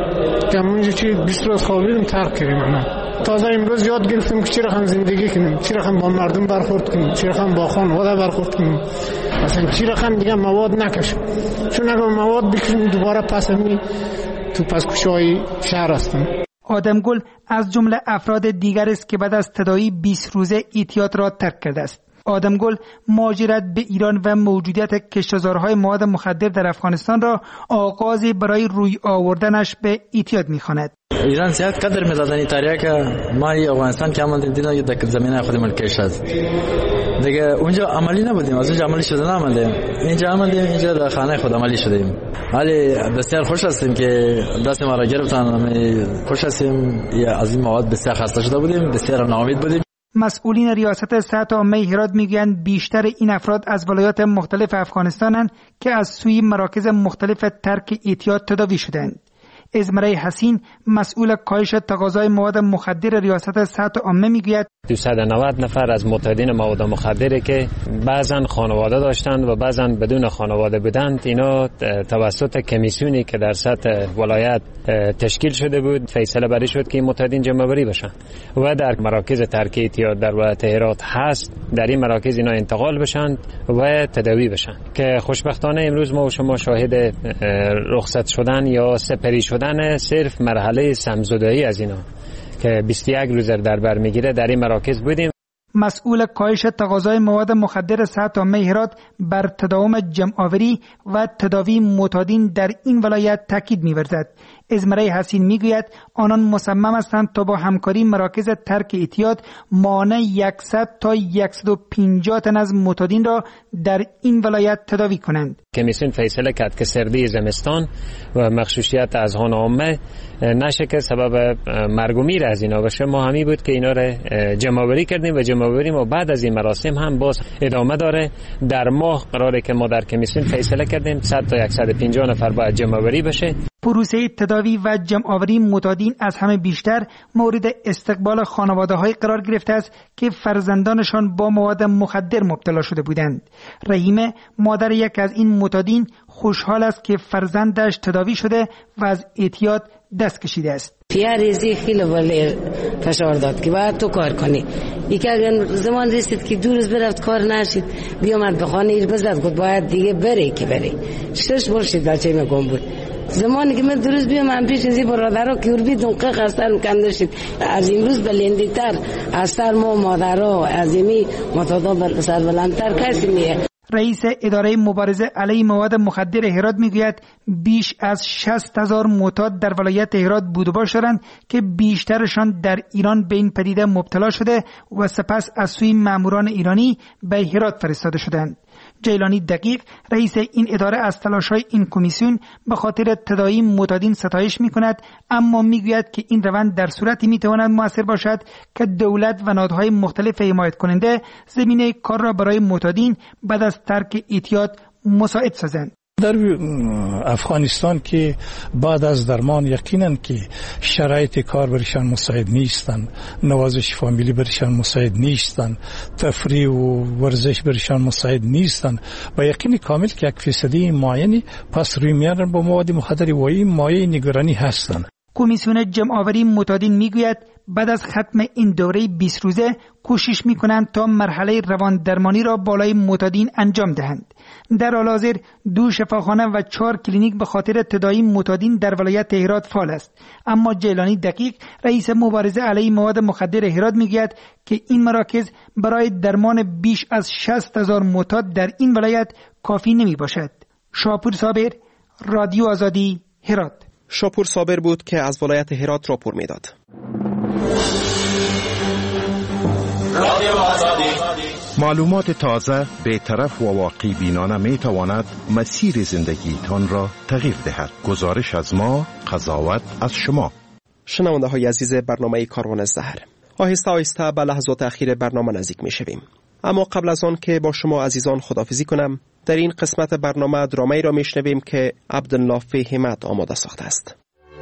S20: کمونجا چی بیست روز خوابیدم ترک کردم. تازه امروز یاد گرفتم که چرا هم زندگی کنیم، چرا هم با مردم برخورد کنیم، چرا هم با خانواده برخورد کنیم، مثلا چرا هم دیگه مواد نکشیم، چون اگر مواد بکشیم دوباره پس می تو پس کوچه‌های شهر هستم.
S8: آدمگل از جمله افراد دیگر است که بعد از تداوی بیست روزه اعتیاد را ترک کرده است. آدمگل مهاجرت به ایران و موجودیت کشتزارهای مواد مخدر در افغانستان را آغازی برای روی آوردنش به اعتیاد می‌خواند.
S9: ایران زیاد قدر می‌دادن تاریا که ما افغانستان که آمدیم دیدن در زمینه خود ملکش است. دیگه اونجا عملی نبودیم، از اونجا عملی شده نآمدیم. اینجا عملی اینجا در خانه خود عملی شدیم. ولی بسیار خوش هستیم که دست ما را گرفتن. خوش هستیم از این مواد بسیار خسته شده بودیم، بسیار ناامید بودیم.
S8: مسئولین ریاست صحت عامه هرات میگویند بیشتر این افراد از ولایات مختلف افغانستانند که از سوی مراکز مختلف ترک اعتیاد تداوی شدند. ازمره حسین مسئول کاهش تقاضای مواد مخدر ریاست صحت عامه میگوید
S10: دویست و نود نفر از معتادین مواد مخدری که بعضن خانواده داشتند و بعضن بدون خانواده بودند، اینا توسط کمیسیونی که در سطح ولایت تشکیل شده بود فیصله بری شد که این معتادین جمع آوری بشن و در مراکز ترک اعتیاد در ولایت هرات هست، در این مراکز اینا انتقال بشن و تداوی بشن که خوشبختانه امروز ما و شما شاهد رخصت شدن یا سپری شدن صرف مرحله سمزدایی از اینا که بیست و یک روز در بر میگیره در این مراکز بودیم.
S8: مسئول کاهش تقاضای مواد مخدر صحت عامه هرات بر تداوم جمع‌آوری و تداوی معتادین در این ولایت تاکید می‌ورزد. ازمره حسین میگوید آنان مصمم هستند تا با همکاری مراکز ترک اعتیاد مانع صد تا صد و پنجاه تن از معتادین را در این ولایت تداوی کنند.
S10: کمیسیون فیصله کرد که سردی زمستان و مخصوصیت از هان عامه نشه که سبب مرگ و میر از اینا بشه. ما همی بود که اینا را جمع آوری کردیم و جمع آوری ما بعد از این مراسم هم باز ادامه داره. در ماه قراره که ما در کمیسیون فیصله کردیم صد تا صد و پنجاه نفر باید جمع آوری بشه.
S8: پروسه تداوی و جمع‌آوری معتادین از همه بیشتر مورد استقبال خانواده‌های قرار گرفته است که فرزندانشان با مواد مخدر مبتلا شده بودند. رحیمه مادر یک از این معتادین خوشحال است که فرزندش تداوی شده و از اعتیاد دست کشیده است.
S24: پیاریزی خیلی ولی فشار داد که باید تو کار کنی. یکی اگر زمان رسید که دو روز برفت کار نشید بیامد به خانه ایر بزد گفت باید دیگه بری که بری. شش بار شد بچه مگم بود. زمانی که من درست بیام من پیش ازی برادرها که ور بیدون قق از سر کنده شد. از امروز بلندی تر از سر ما مادرها از امی متادا سر بلندتر کسی میه.
S8: رئیس اداره مبارزه علیه مواد مخدر هرات میگوید بیش از شصت هزار معتاد در ولایت هرات بود و باش دارند که بیشترشان در ایران به این پدیده مبتلا شده و سپس از سوی ماموران ایرانی به هرات فرستاده شدند. جیلانی دقیق رئیس این اداره از تلاش‌های این کمیسیون به خاطر تداوی معتادین ستایش می‌کند، اما میگوید که این روند در صورتی می‌تواند مؤثر باشد که دولت و نهادهای مختلف حمایت کننده زمینه کار را برای معتادین بعد از ترک اعتیاد مساعد سازند.
S25: در افغانستان که بعد از درمان یقینا که شرایط کار برشان مساعد نیستند، نوازش فامیلی برشان مساعد نیستند، تفریح و ورزش برشان مساعد نیستند و یقین کامل که یک فیصدی معینی پس روی میارن با مواد مخدر و این مایه نگرانی هستند.
S8: کمیسیون جمع‌آوری معتادین میگوید بعد از ختم این دوره بیست روزه کوشش میکنند تا مرحله روان درمانی را بالای معتادین انجام دهند. در حال حاضر دو شفاخانه و چهار کلینیک به خاطر تداوی معتادین در ولایت هرات فعال است. اما جیلانی دقیق، رئیس مبارزه علیه مواد مخدر هرات میگوید که این مراکز برای درمان بیش از شصت هزار معتاد در این ولایت کافی نمی باشد. شاپور صابر، رادیو آزادی، هرات.
S18: شاپور صابر بود که از ولایت هرات راپور میداد.
S7: معلومات تازه، بی‌طرف و واقعی بینانه می تواند مسیر زندگیتان را تغییر دهد. گزارش از ما، قضاوت از شما.
S18: شنونده های عزیز برنامه کاروان الزهر، آهسته آهسته به لحظات اخیر برنامه نزدیک می شویم. اما قبل از آن که با شما عزیزان خداحافظی کنم، در این قسمت برنامه درامه‌ای را میشنویم که عبدالله فهمت آماده ساخته است.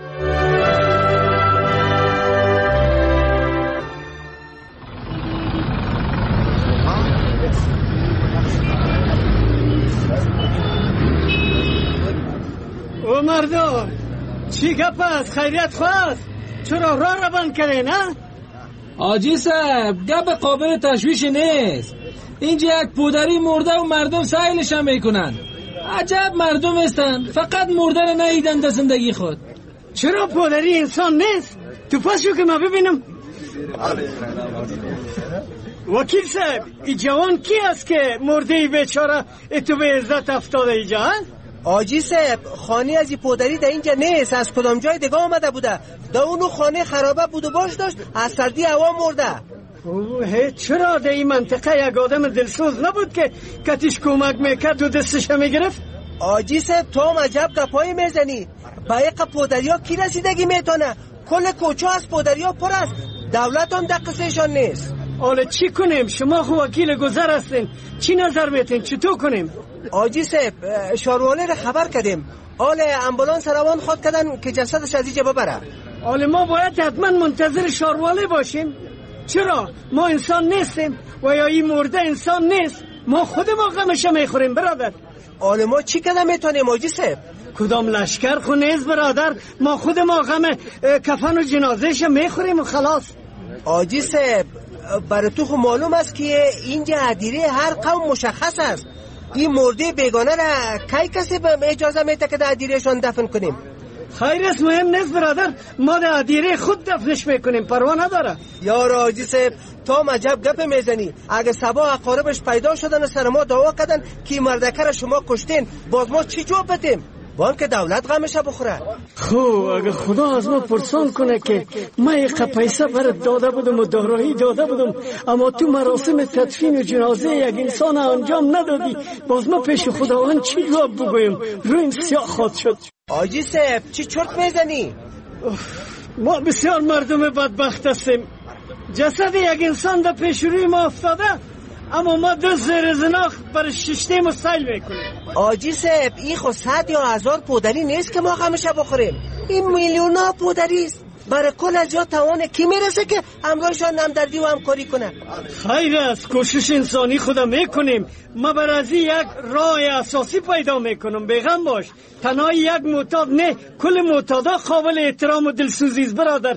S21: او مردم، چی گپ است؟ خیریت خواست؟ چرا راه را بند کرده نه؟
S22: آجی صاحب، گپ قابل تشویش نیست. اینجا یک پودری مرده و مردم سایلش هم میکنن. عجب مردم هستن، فقط مرده را ندیدن در زندگی خود.
S21: چرا پودری انسان نیست؟ تو پاسشو که ما ببینم. وکیل صاحب، این جوان کی است که مرده بیچاره اتو به عزت افتاده اینجا؟
S6: آجی صاحب، خانه از این پودری در اینجا نیست، از کدام جای دیگه آمده بوده. در اونو خانه خرابه بود و باش داشت، از سردی هوا مرده.
S21: اوه، چرا در این منطقه یک آدم دلسوز نبود که کتیش کمک میکرد و دستش میگرفت؟
S6: آجی صاحب، تو هم عجب گپایی میزنی. با یک پودریا کی رسیدگی میتونه؟ کل کوچه از پودریا پر است، دولت هم در قصهشان نیست.
S21: حالا چی کنیم؟ شما خو وکیل گذر هستین، چی نظر میتین؟ چطور کنیم؟
S6: آجی صاحب، شارواله را خبر کردیم، آل امبولانس روان خود کردن که جسدش از اینجا ببره.
S21: حالا ما باید حتما منتظر شارواله باشیم؟ چرا؟ ما انسان نیستیم و یا این مرده انسان نیست؟ ما خود ما غمش میخوریم برادر.
S6: حالا ما چی کده میتونیم آجی صاحب؟
S21: کدام لشکر خو نیست برادر، ما خود ما غم کفن و جنازهش میخوریم و خلاص.
S6: آجی صاحب، برای تو خو معلوم است که اینجا عدیره هر قوم مشخص است. این مرده بیگانه را کی کسی به اجازه میده که در عدیرهشان دفن کنیم؟
S21: خیر است، مهم نیست برادر، ما در عدیره خود دفنش میکنیم، پروا نداره.
S6: یار آجی صاحب، تو مجب گپ میزنی. اگه سبا اقاربش پیدا شدن و سر ما دعا کردن که مردکه را شما کشتین، باز ما چی جواب بدیم؟ با که دولت غمش بخوره.
S21: خب اگه خدا از ما پرسان کنه که ما یک پیسه برات داده بودم و دارایی داده بودم، اما تو مراسم تدفین و جنازه یک انسان انجام ندادی، باز ما پیش خداوند چی جواب بگویم؟ روی این سیاه خواهد شد.
S6: آجی صاحب، چی چرت میزنی؟
S21: ما بسیار مردم بدبخت هستیم. جسد یک انسان در پیش روی ما افتاده، اما ما دو زیر زناخ بر ششته مستایل میکنیم.
S6: آجی صاحب، این خود صد یا هزار پودری نیست که ما غمشه بخوریم، این میلیون ها پودری است. برای کل از یا توانه کی میرسه که همراهشان همدردی و همکاری کنه؟
S21: خیر است، کوشش انسانی خدا میکنیم. ما بر از یک راه اساسی پیدا میکنم، بیغم باش. تنها یک معتاد نه، کل معتادا قابل احترام و دلسوزی است برادر.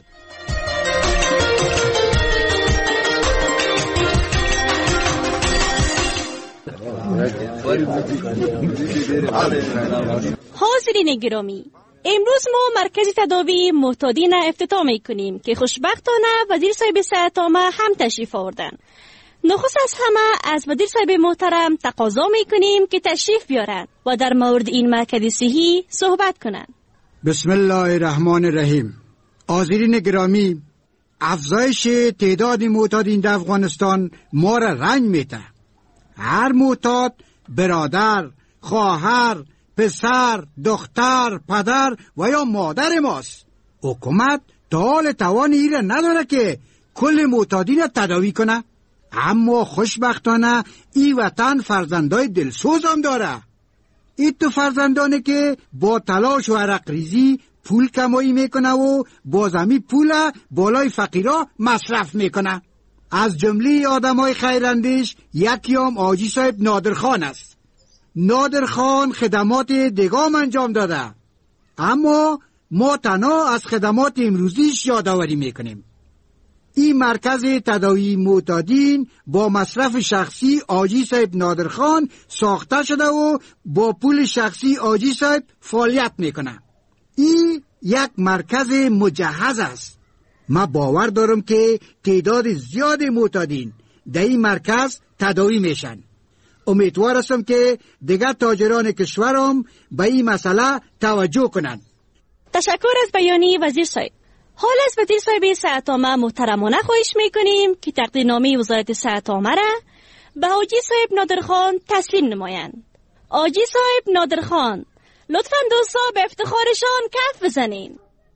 S11: حاضرین گرامی، امروز ما مرکز تداوی معتادین افتتاح میکنیم که خوشبختانه وزیر صاحب صحت عامه هم تشریف آوردن. نخست از همه از وزیر صاحب محترم تقاضا میکنیم که تشریف بیارن و در مورد این مرکز صحی صحبت کنن.
S12: بسم الله الرحمن الرحیم. حاضرین گرامی، افزایش تعداد معتادین در افغانستان ما را رنج میده. هر معتاد برادر، خواهر، پسر، دختر، پدر و یا مادر ماست. حکومت تا حال توان این را نداره که کل معتادین را تداوی کنه، اما خوشبختانه این وطن فرزندای دلسوز هم داره. این تو فرزندانه که با تلاش و عرق ریزی پول کمایی میکنه و بازمی پول بالای فقیرا مصرف میکنه. از جمله آدمای خیراندیش یکی هم حاجی صاحب نادرخان است. نادرخان خدمات دگام انجام داده، اما ما تنها از خدمات امروزیش یادآوری میکنیم. این مرکز تداوی معتادین با مصرف شخصی آجی صاحب نادرخان ساخته شده و با پول شخصی آجی صاحب فعالیت میکنه. این یک مرکز مجهز است. من باور دارم که تعداد زیاد معتادین در این مرکز تداوی میشن. امیدوار هستم که دیگر تاجران کشورم به این مسئله توجه کنند.
S11: تشکر از بیانیه وزیر صاحب. حال از وزیر صاحب صحت عامه محترمانه خواهش میکنیم که تقدیرنامه وزارت صحت عامه را به حاجی صاحب نادرخان تسلیم نمایند. حاجی صاحب نادرخان، لطفاً دوستا به افتخارشان کف بزنین.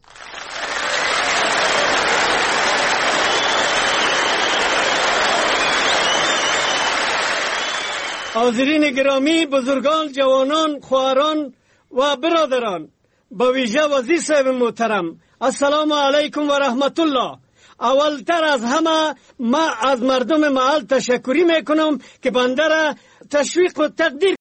S21: حاضرین گرامی، بزرگان، جوانان، خواهران و برادران، با ویژه وزیر صاحب محترم، السلام علیکم و رحمت الله. اولتر از همه ما از مردم محل تشکری میکنم که بنده را تشویق و تقدیر